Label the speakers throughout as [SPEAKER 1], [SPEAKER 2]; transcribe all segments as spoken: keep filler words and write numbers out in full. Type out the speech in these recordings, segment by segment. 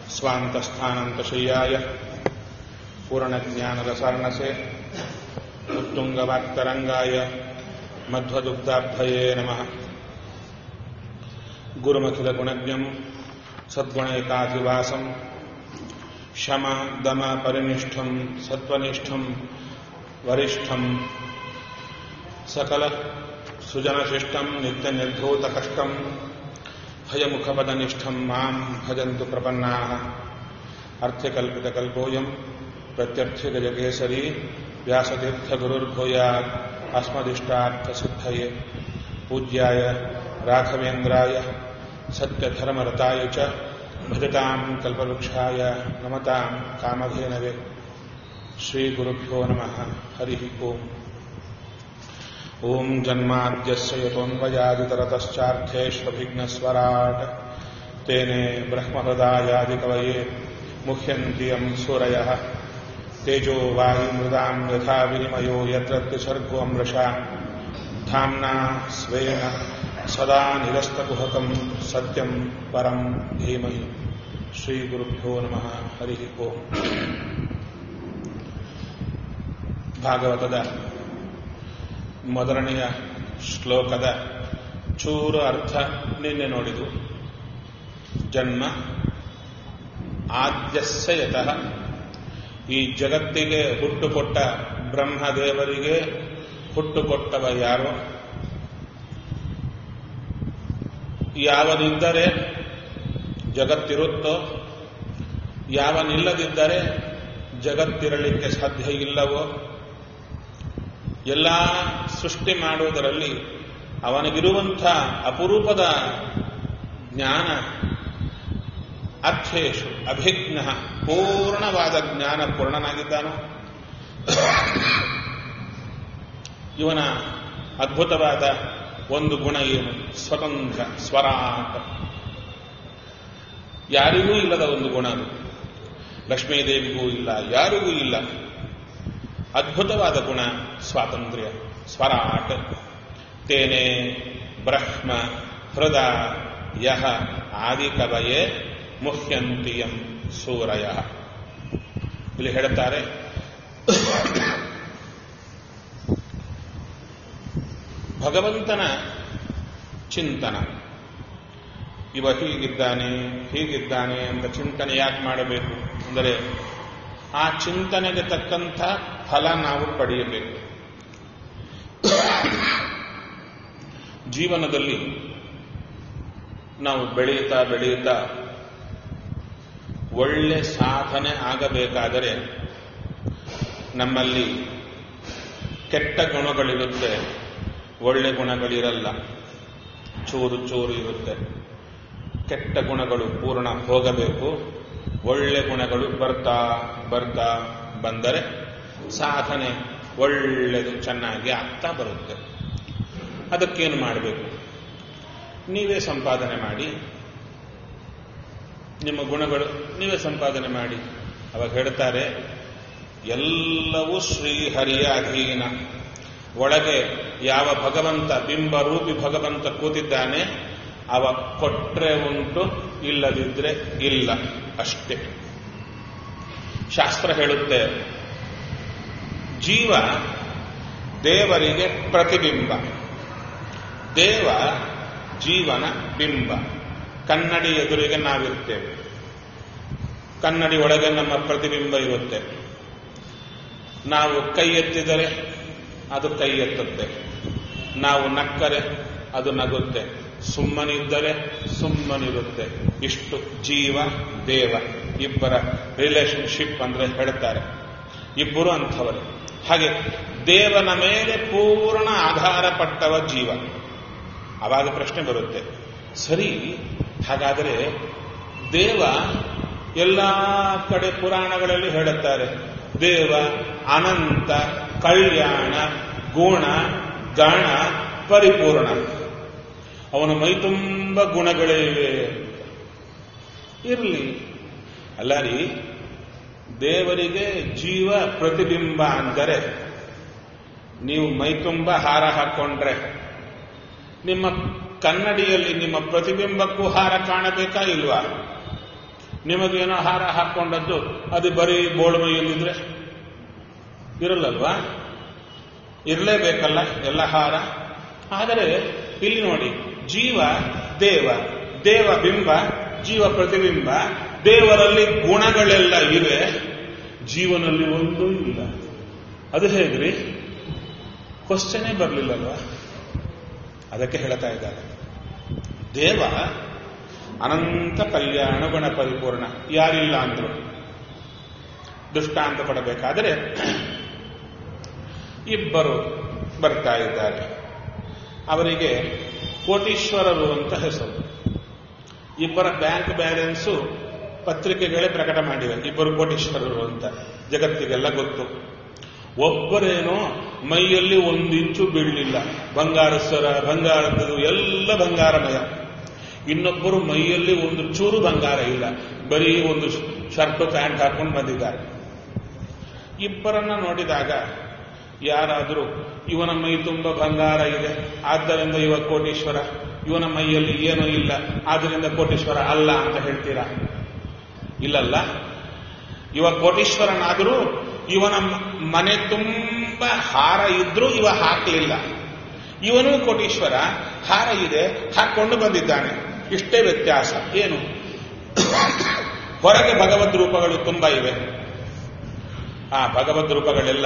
[SPEAKER 1] स्वान्तस्थानन्तशय्याय पूर्णज्ञानरसार्णसे उत्तुङ्गवाक्तरङ्गाय मध्वदुग्धाब्धये नमः। गुरुमखिलगुणज्ञं सद्गुणैकाधिवासं शम दम परिनिष्ठं सत्त्वनिष्ठं वरिष्ठं सकल सुजनशिष्टं नित्यनिर्धूतकष्टं भयमुखपदनिष्ठं मां भजन्तु प्रपन्नाः। अर्थकल्पितकल्पोऽयं प्रत्यर्थगजकेसरी व्यासतीर्थगुरुर्भूयात् अस्मदिष्टार्थसिद्धये। पूज्याय राघवेन्द्राय सत्यधर्मरताय च भजतां कल्पवृक्षाय नमतां कामधेनवे। श्रीगुरुभ्यो नमः। हरिः ओम्। ॐ जन्माद्यस्य यतोऽन्वयादितरतश्चार्थेष्वभिघ्नस्वराट् तेने ब्रह्महृदायादिकवये मुह्यन्ति यं सूरयः। तेजो वायुमृदां यथा विनिमयो यत्र त्रिसर्गो अमृषा धाम्ना स्वेन सदा निरस्तकुहकं सत्यं परं धीमहि। श्रीगुरुभ्यो नमः। हरिः ओम्। ಭಾಗವತದ ಮೊದಲನೆಯ ಶ್ಲೋಕದ ಚೂರು ಅರ್ಥ ನಿನ್ನೆ ನೋಡಿದು. ಜನ್ಮ ಆದ್ಯಸ್ಯ ಯತಃ, ಈ ಜಗತ್ತಿಗೆ ಹುಟ್ಟುಕೊಟ್ಟ ಬ್ರಹ್ಮದೇವರಿಗೆ ಹುಟ್ಟುಕೊಟ್ಟವ ಯಾರೋ, ಯಾವನಿದ್ದರೆ ಜಗತ್ತಿರುತ್ತೋ, ಯಾವನಿಲ್ಲದಿದ್ದರೆ ಜಗತ್ತಿರಲಿಕ್ಕೆ ಸಾಧ್ಯ ಇಲ್ಲವೋ, ಎಲ್ಲ ಸೃಷ್ಟಿ ಮಾಡುವುದರಲ್ಲಿ ಅವನಿಗಿರುವಂಥ ಅಪರೂಪದ ಜ್ಞಾನ, ಅರ್ಥೇಶು ಅಭಿಜ್ಞ, ಪೂರ್ಣವಾದ ಜ್ಞಾನ ಪೂರ್ಣನಾಗಿದ್ದಾನೋ. ಇವನ ಅದ್ಭುತವಾದ ಒಂದು ಗುಣ ಏನು? ಸ್ವತಂತ್ರ, ಸ್ವರಾಟ. ಯಾರಿಗೂ ಇಲ್ಲದ ಒಂದು ಗುಣ ಅದು. ಲಕ್ಷ್ಮೀದೇವಿಗೂ ಇಲ್ಲ, ಯಾರಿಗೂ ಇಲ್ಲ. ಅದ್ಭುತವಾದ ಗುಣ ಸ್ವಾತಂತ್ರ್ಯ, ಸ್ವರಾಟ. ತೇನೆ ಬ್ರಹ್ಮ ಹೃದ ಯಹ ಆದಿಕವಯೇ ಮುಹ್ಯಂತಿಯಂ ಸೂರಯ. ಇಲ್ಲಿ ಹೇಳುತ್ತಾರೆ, ಭಗವಂತನ ಚಿಂತನ. ಇವ ಹೀಗಿದ್ದಾನೆ ಹೀಗಿದ್ದಾನೆ ಅಂತ ಚಿಂತನೆ ಯಾಕೆ ಮಾಡಬೇಕು ಅಂದರೆ, ಆ ಚಿಂತನೆಗೆ ತಕ್ಕಂಥ ಫಲ ನಾವು ಪಡೆಯಬೇಕು. ಜೀವನದಲ್ಲಿ ನಾವು ಬೆಳೆಯುತ್ತಾ ಬೆಳೆಯುತ್ತಾ ಒಳ್ಳೆ ಸಾಧನೆ ಆಗಬೇಕಾದರೆ ನಮ್ಮಲ್ಲಿ ಕೆಟ್ಟ ಗುಣಗಳಿರುತ್ತೆ, ಒಳ್ಳೆ ಗುಣಗಳಿರಲ್ಲ, ಚೂರು ಚೂರು ಇರುತ್ತೆ. ಕೆಟ್ಟ ಗುಣಗಳು ಪೂರ್ಣ ಹೋಗಬೇಕು, ಒಳ್ಳೆ ಗುಣಗಳು ಬರ್ತಾ ಬರ್ತಾ ಬಂದರೆ ಸಾಧನೆ ಒಳ್ಳೆದು ಚೆನ್ನಾಗಿ ಆಗ್ತಾ ಬರುತ್ತೆ. ಅದಕ್ಕೇನು ಮಾಡಬೇಕು? ನೀವೇ ಸಂಪಾದನೆ ಮಾಡಿ, ನಿಮ್ಮ ಗುಣಗಳು ನೀವೇ ಸಂಪಾದನೆ ಮಾಡಿ. ಅವಾಗ ಹೇಳ್ತಾರೆ, ಎಲ್ಲವೂ ಶ್ರೀಹರಿಯ ಅಧೀನ. ಒಳಗೆ ಯಾವ ಭಗವಂತ, ಬಿಂಬರೂಪಿ ಭಗವಂತ ಕೂತಿದ್ದಾನೆ, ಅವ ಕೊಟ್ರೆ ಉಂಟು, ಇಲ್ಲದಿದ್ರೆ ಇಲ್ಲ, ಅಷ್ಟೇ. ಶಾಸ್ತ್ರ ಹೇಳುತ್ತೆ, ಜೀವ ದೇವರಿಗೆ ಪ್ರತಿಬಿಂಬ, ದೇವ ಜೀವನ ಬಿಂಬ. ಕನ್ನಡಿ ಎದುರಿಗೆ ನಾವಿರ್ತೇವೆ, ಕನ್ನಡಿ ಒಳಗೆ ನಮ್ಮ ಪ್ರತಿಬಿಂಬ ಇರುತ್ತೆ. ನಾವು ಕೈ ಎತ್ತಿದರೆ ಅದು ಕೈ ಎತ್ತುತ್ತೆ, ನಾವು ನಕ್ಕರೆ ಅದು ನಗುತ್ತೆ, ಸುಮ್ಮನಿದ್ದರೆ ಸುಮ್ಮನಿರುತ್ತೆ. ಇಷ್ಟು ಜೀವ ದೇವ ಇಬ್ಬರ ರಿಲೇಶನ್ಶಿಪ್ ಅಂದ್ರೆ ಹೇಳ್ತಾರೆ, ಇಬ್ಬರು ಅಂಥವರು. ಹಾಗೆ ದೇವನ ಮೇಲೆ ಪೂರ್ಣ ಆಧಾರ ಪಟ್ಟವ ಜೀವ. ಆವಾಗ ಪ್ರಶ್ನೆ ಬರುತ್ತೆ, ಸರಿ, ಹಾಗಾದರೆ ದೇವ ಎಲ್ಲ ಕಡೆ ಪುರಾಣಗಳಲ್ಲಿ ಹೇಳುತ್ತಾರೆ, ದೇವ ಅನಂತ, ಕಲ್ಯಾಣ, ಗುಣ, ಗಣ, ಪರಿಪೂರ್ಣ. ಅವನ ಮೈತುಂಬ ಗುಣಗಳಿವೆ. ಇರಲಿ, ಅಲ್ಲ ರೀ, ದೇವರಿಗೆ ಜೀವ ಪ್ರತಿಬಿಂಬ ಅಂದರೆ ನೀವು ಮೈತುಂಬ ಹಾರ ಹಾಕೊಂಡ್ರೆ ನಿಮ್ಮ ಕನ್ನಡಿಯಲ್ಲಿ ನಿಮ್ಮ ಪ್ರತಿಬಿಂಬಕ್ಕೂ ಹಾರ ಕಾಣಬೇಕಾ ಇಲ್ವಾ? ನಿಮಗೇನೋ ಹಾರ ಹಾಕೊಂಡದ್ದು ಅದು ಬರೀ ಬೋಳು ಮೈಯಲ್ಲಿದ್ರೆ ಇರಲ್ಲಲ್ವಾ? ಇರಲೇಬೇಕಲ್ಲ ಎಲ್ಲ ಹಾರ. ಆದರೆ ಇಲ್ಲಿ ನೋಡಿ, ಜೀವ ದೇವ, ದೇವ ಬಿಂಬ, ಜೀವ ಪ್ರತಿಬಿಂಬ. ದೇವರಲ್ಲಿ ಗುಣಗಳೆಲ್ಲ ಇವೆ, ಜೀವನಲ್ಲಿ ಒಂದೂ ಇಲ್ಲ. ಅದು ಹೇಗ್ರಿ? ಕ್ವಶ್ಚನೇ ಬರಲಿಲ್ಲಲ್ವಾ? ಅದಕ್ಕೆ ಹೇಳ್ತಾ ಇದ್ದಾರೆ, ದೇವ ಅನಂತ ಕಲ್ಯಾಣ ಗುಣ ಪರಿಪೂರ್ಣ. ಯಾರಿಲ್ಲ ಅಂದ್ರು ದೃಷ್ಟಾಂತ ಕೊಡಬೇಕಾದರೆ ಇಬ್ಬರು ಬರ್ತಾ ಇದ್ದಾರೆ. ಅವರಿಗೆ ಕೋಟೀಶ್ವರರು ಅಂತ ಹೆಸರು. ಇಬ್ಬರ ಬ್ಯಾಂಕ್ ಬ್ಯಾಲೆನ್ಸು ಪತ್ರಿಕೆಗಳೇ ಪ್ರಕಟ ಮಾಡಿವೆ, ಇಬ್ಬರು ಕೋಟೀಶ್ವರರು ಅಂತ ಜಗತ್ತಿಗೆಲ್ಲ ಗೊತ್ತು. ಒಬ್ಬರೇನೋ ಮೈಯಲ್ಲಿ ಒಂದು ಇಂಚು ಬೀಳಲಿಲ್ಲ, ಬಂಗಾರ ಸರ, ಬಂಗಾರದ್ದು ಎಲ್ಲ ಬಂಗಾರಮಯ. ಇನ್ನೊಬ್ಬರು ಮೈಯಲ್ಲಿ ಒಂದು ಚೂರು ಬಂಗಾರ ಇಲ್ಲ, ಬರೀ ಒಂದು ಶರ್ಟ್ ಪ್ಯಾಂಟ್ ಹಾಕೊಂಡು ಬಂದಿದ್ದಾರೆ. ಇಬ್ಬರನ್ನ ನೋಡಿದಾಗ ಯಾರಾದರೂ ಇವನ ಮೈ ತುಂಬ ಬಂಗಾರ ಇದೆ, ಆದ್ದರಿಂದ ಇವ ಕೋಟೀಶ್ವರ, ಇವನ ಮೈಯಲ್ಲಿ ಏನೂ ಇಲ್ಲ, ಆದ್ದರಿಂದ ಕೋಟೀಶ್ವರ ಅಲ್ಲ ಅಂತ ಹೇಳ್ತೀರಾ? ಇಲ್ಲಲ್ಲ. ಇವ ಕೋಟೀಶ್ವರನಾದರೂ ಇವನ ಮನೆ ತುಂಬ ಹಾರ ಇದ್ರೂ ಇವ ಹಾಕಲಿಲ್ಲ. ಇವನು ಕೋಟೀಶ್ವರ, ಹಾರ ಇದೆ, ಹಾಕೊಂಡು ಬಂದಿದ್ದಾನೆ. ಇಷ್ಟೇ ವ್ಯತ್ಯಾಸ. ಏನು? ಹೊರಗೆ ಭಗವದ್ ರೂಪಗಳು ತುಂಬ ಇವೆ. ಆ ಭಗವದ್ ರೂಪಗಳೆಲ್ಲ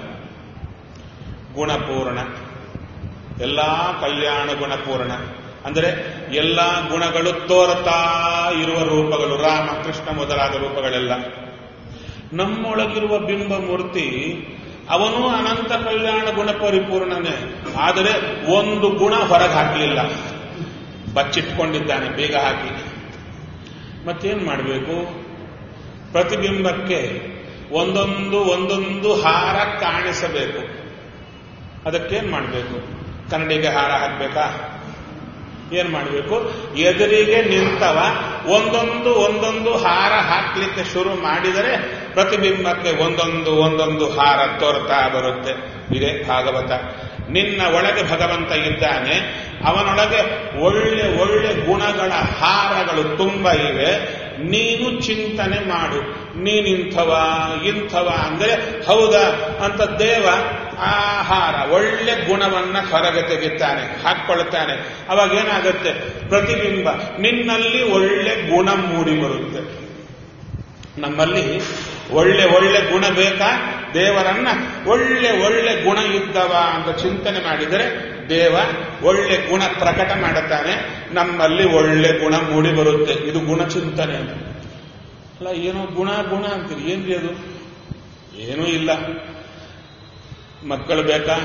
[SPEAKER 1] ಗುಣಪೂರ್ಣ, ಎಲ್ಲಾ ಕಲ್ಯಾಣ ಗುಣಪೂರ್ಣ. ಅಂದರೆ ಎಲ್ಲ ಗುಣಗಳು ತೋರ್ತಾ ಇರುವ ರೂಪಗಳು, ರಾಮ ಕೃಷ್ಣ ಮೊದಲಾದ ರೂಪಗಳೆಲ್ಲ. ನಮ್ಮೊಳಗಿರುವ ಬಿಂಬ ಮೂರ್ತಿ ಅವನು ಅನಂತ ಕಲ್ಯಾಣ ಗುಣ ಪರಿಪೂರ್ಣನೇ, ಆದರೆ ಒಂದು ಗುಣ ಹೊರಗೆ ಹಾಕಲಿಲ್ಲ, ಬಚ್ಚಿಟ್ಕೊಂಡಿದ್ದಾನೆ ಬೇಗ ಹಾಕಿ. ಮತ್ತೇನು ಮಾಡಬೇಕು? ಪ್ರತಿಬಿಂಬಕ್ಕೆ ಒಂದೊಂದು ಒಂದೊಂದು ಹಾರ ಕಾಣಿಸಬೇಕು. ಅದಕ್ಕೇನು ಮಾಡಬೇಕು? ಕನ್ನಡಿಗೆ ಹಾರ ಹಾಕಬೇಕಾ? ಏನ್ ಮಾಡಬೇಕು? ಎದುರಿಗೆ ನಿಂತವ ಒಂದೊಂದು ಒಂದೊಂದು ಹಾರ ಹಾಕ್ಲಿಕ್ಕೆ ಶುರು ಮಾಡಿದರೆ ಪ್ರತಿಬಿಂಬಕ್ಕೆ ಒಂದೊಂದು ಒಂದೊಂದು ಹಾರ ತೋರ್ತಾ ಬರುತ್ತೆ. ಇದೇ ಭಾಗವತ. ನಿನ್ನ ಒಳಗೆ ಭಗವಂತ ಇದ್ದಾನೆ, ಅವನೊಳಗೆ ಒಳ್ಳೆ ಒಳ್ಳೆ ಗುಣಗಳ ಹಾರಗಳು ತುಂಬ ಇವೆ. ನೀನು ಚಿಂತನೆ ಮಾಡು, ನೀನಿಂಥವ ಇಂಥವ ಅಂದರೆ ಹೌದಾ ಅಂತ ದೇವ ಆಹಾರ ಒಳ್ಳೆ ಗುಣವನ್ನ ಹೊರಗೆ ತೆಗಿತಾನೆ, ಹಾಕ್ಕೊಳ್ತಾನೆ. ಅವಾಗ ಏನಾಗುತ್ತೆ? ಪ್ರತಿಬಿಂಬ ನಿನ್ನಲ್ಲಿ ಒಳ್ಳೆ ಗುಣ ಮೂಡಿ ಬರುತ್ತೆ. ನಮ್ಮಲ್ಲಿ ಒಳ್ಳೆ ಒಳ್ಳೆ ಗುಣ ಬೇಕಾ? ದೇವರನ್ನ ಒಳ್ಳೆ ಒಳ್ಳೆ ಗುಣ ಇದ್ದವ ಅಂತ ಚಿಂತನೆ ಮಾಡಿದರೆ ದೇವ ಒಳ್ಳೆ ಗುಣ ಪ್ರಕಟ ಮಾಡುತ್ತಾನೆ, ನಮ್ಮಲ್ಲಿ ಒಳ್ಳೆ ಗುಣ ಮೂಡಿ ಬರುತ್ತೆ. ಇದು ಗುಣಚಿಂತನೆ ಅಂತ. ಅಲ್ಲ, ಏನೋ ಗುಣ ಗುಣ ಅಂತೀರಿ, ಏನ್ರಿ ಅದು? ಏನೂ ಇಲ್ಲ. ಮಕ್ಕಳು ಬೇಕಾ?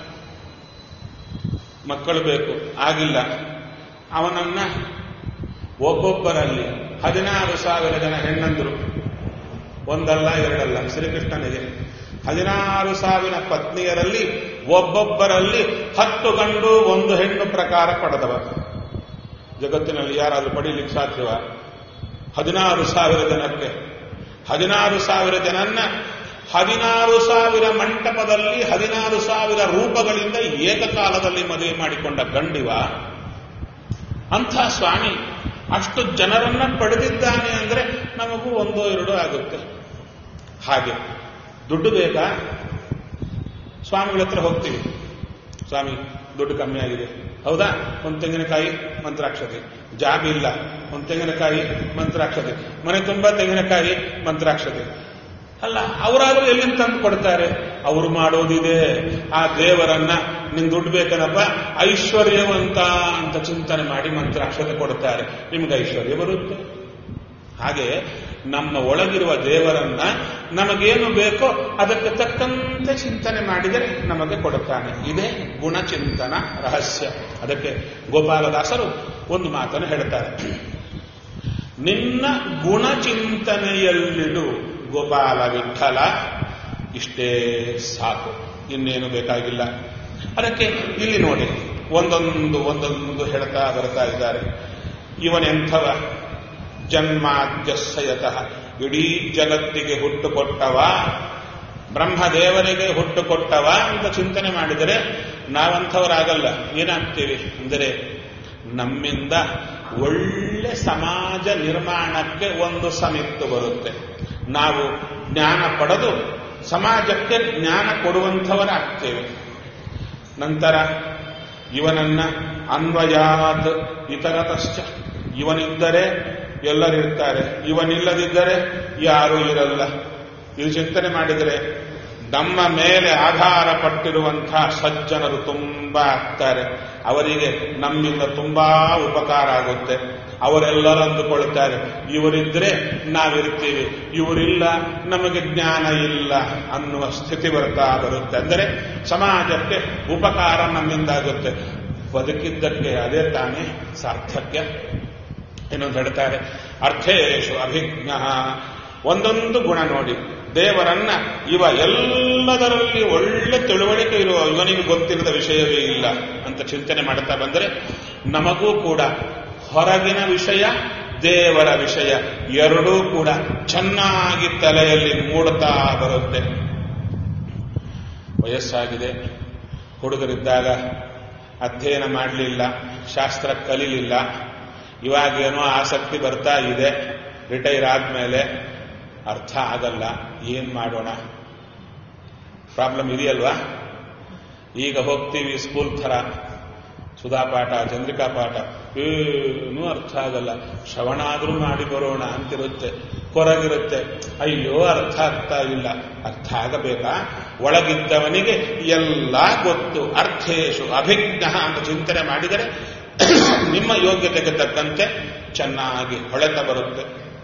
[SPEAKER 1] ಮಕ್ಕಳು ಬೇಕು, ಆಗಿಲ್ಲ. ಅವನನ್ನ ಒಬ್ಬೊಬ್ಬರಲ್ಲಿ ಹದಿನಾರು ಸಾವಿರ ಜನ ಹೆಣ್ಣಂದರು, ಒಂದಲ್ಲ ಎರಡಲ್ಲ, ಶ್ರೀಕೃಷ್ಣನಿಗೆ ಹದಿನಾರು ಸಾವಿರ ಪತ್ನಿಯರಲ್ಲಿ ಒಬ್ಬೊಬ್ಬರಲ್ಲಿ ಹತ್ತು ಗಂಡು ಒಂದು ಹೆಣ್ಣು ಪ್ರಕಾರ ಪಡೆದವ. ಜಗತ್ತಿನಲ್ಲಿ ಯಾರಾದರೂ ಪಡೀಲಿಕ್ಕೆ ಸಾಧ್ಯವ? ಹದಿನಾರು ಸಾವಿರ ಜನಕ್ಕೆ ಹದಿನಾರು ಸಾವಿರ ಜನನ್ನ ಹದಿನಾರು ಸಾವಿರ ಮಂಟಪದಲ್ಲಿ ಹದಿನಾರು ಸಾವಿರ ರೂಪಗಳಿಂದ ಏಕಕಾಲದಲ್ಲಿ ಮದುವೆ ಮಾಡಿಕೊಂಡ ಗಂಡಿವ. ಅಂಥ ಸ್ವಾಮಿ ಅಷ್ಟು ಜನರನ್ನ ಪಡೆದಿದ್ದಾನೆ ಅಂದ್ರೆ ನಮಗೂ ಒಂದೋ ಎರಡೋ ಆಗುತ್ತೆ. ಹಾಗೆ ದುಡ್ಡು ಬೇಕಾ? ಸ್ವಾಮಿಗಳ ಹತ್ರ ಹೋಗ್ತೀವಿ, ಸ್ವಾಮಿ ದುಡ್ಡು ಕಮ್ಮಿ ಆಗಿದೆ. ಹೌದಾ? ಒಂದು ತೆಂಗಿನಕಾಯಿ ಮಂತ್ರಾಕ್ಷತೆ. ಜಾಬ್ ಇಲ್ಲ, ಒಂದು ತೆಂಗಿನಕಾಯಿ ಮಂತ್ರಾಕ್ಷತೆ. ಮನೆ ತುಂಬ ತೆಂಗಿನಕಾಯಿ ಮಂತ್ರಾಕ್ಷತೆ. ಅಲ್ಲ, ಅವರಾದ್ರೂ ಎಲ್ಲಿಂದ ತಂದು ಕೊಡ್ತಾರೆ? ಅವರು ಮಾಡೋದಿದೆ. ಆ ದೇವರನ್ನ ನಿನ್ ದುಡ್ಡು ಬೇಕನಪ್ಪ, ಐಶ್ವರ್ಯವಂತ ಅಂತ ಚಿಂತನೆ ಮಾಡಿ ಮಂತ್ರಾಕ್ಷತೆ ಕೊಡ್ತಾರೆ, ನಿಮ್ಗೆ ಐಶ್ವರ್ಯ ಬರುತ್ತೆ. ಹಾಗೆ ನಮ್ಮ ಒಳಗಿರುವ ದೇವರನ್ನ ನಮಗೇನು ಬೇಕೋ ಅದಕ್ಕೆ ತಕ್ಕಂತೆ ಚಿಂತನೆ ಮಾಡಿದರೆ ನಮಗೆ ಕೊಡುತ್ತಾನೆ. ಇದೇ ಗುಣಚಿಂತನ ರಹಸ್ಯ. ಅದಕ್ಕೆ ಗೋಪಾಲದಾಸರು ಒಂದು ಮಾತನ್ನು ಹೇಳ್ತಾರೆ, ನಿನ್ನ ಗುಣಚಿಂತನೆಯಲ್ಲಿಡು ಗೋಪಾಲ ವಿಠಲ, ಇಷ್ಟೇ ಸಾಕು, ಇನ್ನೇನು ಬೇಕಾಗಿಲ್ಲ. ಅದಕ್ಕೆ ಇಲ್ಲಿ ನೋಡಿ ಒಂದೊಂದು ಒಂದೊಂದು ಹೇಳ್ತಾ ಬರ್ತಾ ಇದ್ದಾರೆ. ಇವನೆಂಥವ? ಜನ್ಮಾದ್ಯಸ್ಯತಃ, ಇಡೀ ಜಗತ್ತಿಗೆ ಹುಟ್ಟು ಕೊಟ್ಟವ, ಬ್ರಹ್ಮದೇವರಿಗೆ ಹುಟ್ಟು ಕೊಟ್ಟವ ಅಂತ ಚಿಂತನೆ ಮಾಡಿದರೆ ನಾವಂಥವರಾಗಲ್ಲ. ಏನಾಗ್ತೀವಿ ಅಂದರೆ ನಮ್ಮಿಂದ ಒಳ್ಳೆ ಸಮಾಜ ನಿರ್ಮಾಣಕ್ಕೆ ಒಂದು ಸಮಿತ್ತು ಬರುತ್ತೆ. ನಾವು ಜ್ಞಾನ ಪಡೆದು ಸಮಾಜಕ್ಕೆ ಜ್ಞಾನ ಕೊಡುವಂಥವರಾಗ್ತೇವೆ. ನಂತರ ಇವನನ್ನ ಅನ್ವಯಾತ್ ಇತರತಶ್ಚ, ಇವನಿದ್ದರೆ ಎಲ್ಲರಿರ್ತಾರೆ, ಇವನಿಲ್ಲದಿದ್ದರೆ ಯಾರೂ ಇರಲ್ಲ. ಇದು ಚಿಂತನೆ ಮಾಡಿದರೆ ನಮ್ಮ ಮೇಲೆ ಆಧಾರ ಪಟ್ಟಿರುವಂತಹ ಸಜ್ಜನರು ತುಂಬಾ ಆಗ್ತಾರೆ. ಅವರಿಗೆ ನಮ್ಮಿಂದ ತುಂಬಾ ಉಪಕಾರ ಆಗುತ್ತೆ. ಅವರೆಲ್ಲರೂ ಅಂದುಕೊಳ್ತಾರೆ ಇವರಿದ್ರೆ ನಾವಿರ್ತೀವಿ, ಇವರಿಲ್ಲ ನಮಗೆ ಜ್ಞಾನ ಇಲ್ಲ ಅನ್ನುವ ಸ್ಥಿತಿ ಬರ್ತಾ ಬರುತ್ತೆ. ಅಂದರೆ ಸಮಾಜಕ್ಕೆ ಉಪಕಾರ ನಮ್ಮಿಂದಾಗುತ್ತೆ. ಬದುಕಿದ್ದಕ್ಕೆ ಅದೇ ತಾನೇ ಸಾರ್ಥಕ್ಯ. ಇನ್ನೊಂದು ಹೇಳ್ತಾರೆ, ಅರ್ಥೇಶು ಅಭಿಜ್ಞ. ಒಂದೊಂದು ಗುಣ ನೋಡಿ, ದೇವರನ್ನ ಇವ ಎಲ್ಲದರಲ್ಲಿ ಒಳ್ಳೆ ತಿಳುವಳಿಕೆ ಇರುವ, ಇವನಿಗೆ ಗೊತ್ತಿಲ್ಲದ ವಿಷಯವೇ ಇಲ್ಲ ಅಂತ ಚಿಂತನೆ ಮಾಡುತ್ತಾ ಬಂದರೆ ನಮಗೂ ಕೂಡ ಹೊರಗಿನ ವಿಷಯ ದೇವರ ವಿಷಯ ಎರಡೂ ಕೂಡ ಚೆನ್ನಾಗಿ ತಲೆಯಲ್ಲಿ ಮೂಡುತ್ತಾ ಬರುತ್ತೆ. ವಯಸ್ಸಾಗಿದೆ, ಹುಡುಗರಿದ್ದಾಗ ಅಧ್ಯಯನ ಮಾಡಲಿಲ್ಲ, ಶಾಸ್ತ್ರ ಕಲೀಲಿಲ್ಲ, ಇವಾಗೇನೋ ಆಸಕ್ತಿ ಬರ್ತಾ ಇದೆ, ರಿಟೈರ್ ಆದ್ಮೇಲೆ ಅರ್ಥ ಆಗಲ್ಲ, ಏನ್ ಮಾಡೋಣ? ಪ್ರಾಬ್ಲಮ್ ಇದೆಯಲ್ವಾ? ಈಗ ಹೋಗ್ತೀವಿ ಸ್ಕೂಲ್ ಥರ, ಸುಧಾ ಪಾಠ, ಚಂದ್ರಿಕಾ ಪಾಠ, ಏನೂ ಅರ್ಥ ಆಗಲ್ಲ. ಶ್ರವಣ ಆದ್ರೂ ಮಾಡಿ ಬರೋಣ ಅಂತಿರುತ್ತೆ, ಹೊರಗಿರುತ್ತೆ, ಅಯ್ಯೋ ಅರ್ಥ ಆಗ್ತಾ ಇಲ್ಲ. ಅರ್ಥ ಆಗಬೇಕಾ? ಒಳಗಿದ್ದವನಿಗೆ ಎಲ್ಲ ಗೊತ್ತು. ಅರ್ಥೇಶು ಅಭಿಜ್ಞ ಅಂತ ಚಿಂತನೆ ಮಾಡಿದರೆ ನಿಮ್ಮ ಯೋಗ್ಯತೆಗೆ ತಕ್ಕಂತೆ ಚೆನ್ನಾಗಿ ಹೊಳೆತ ಬರುತ್ತೆ.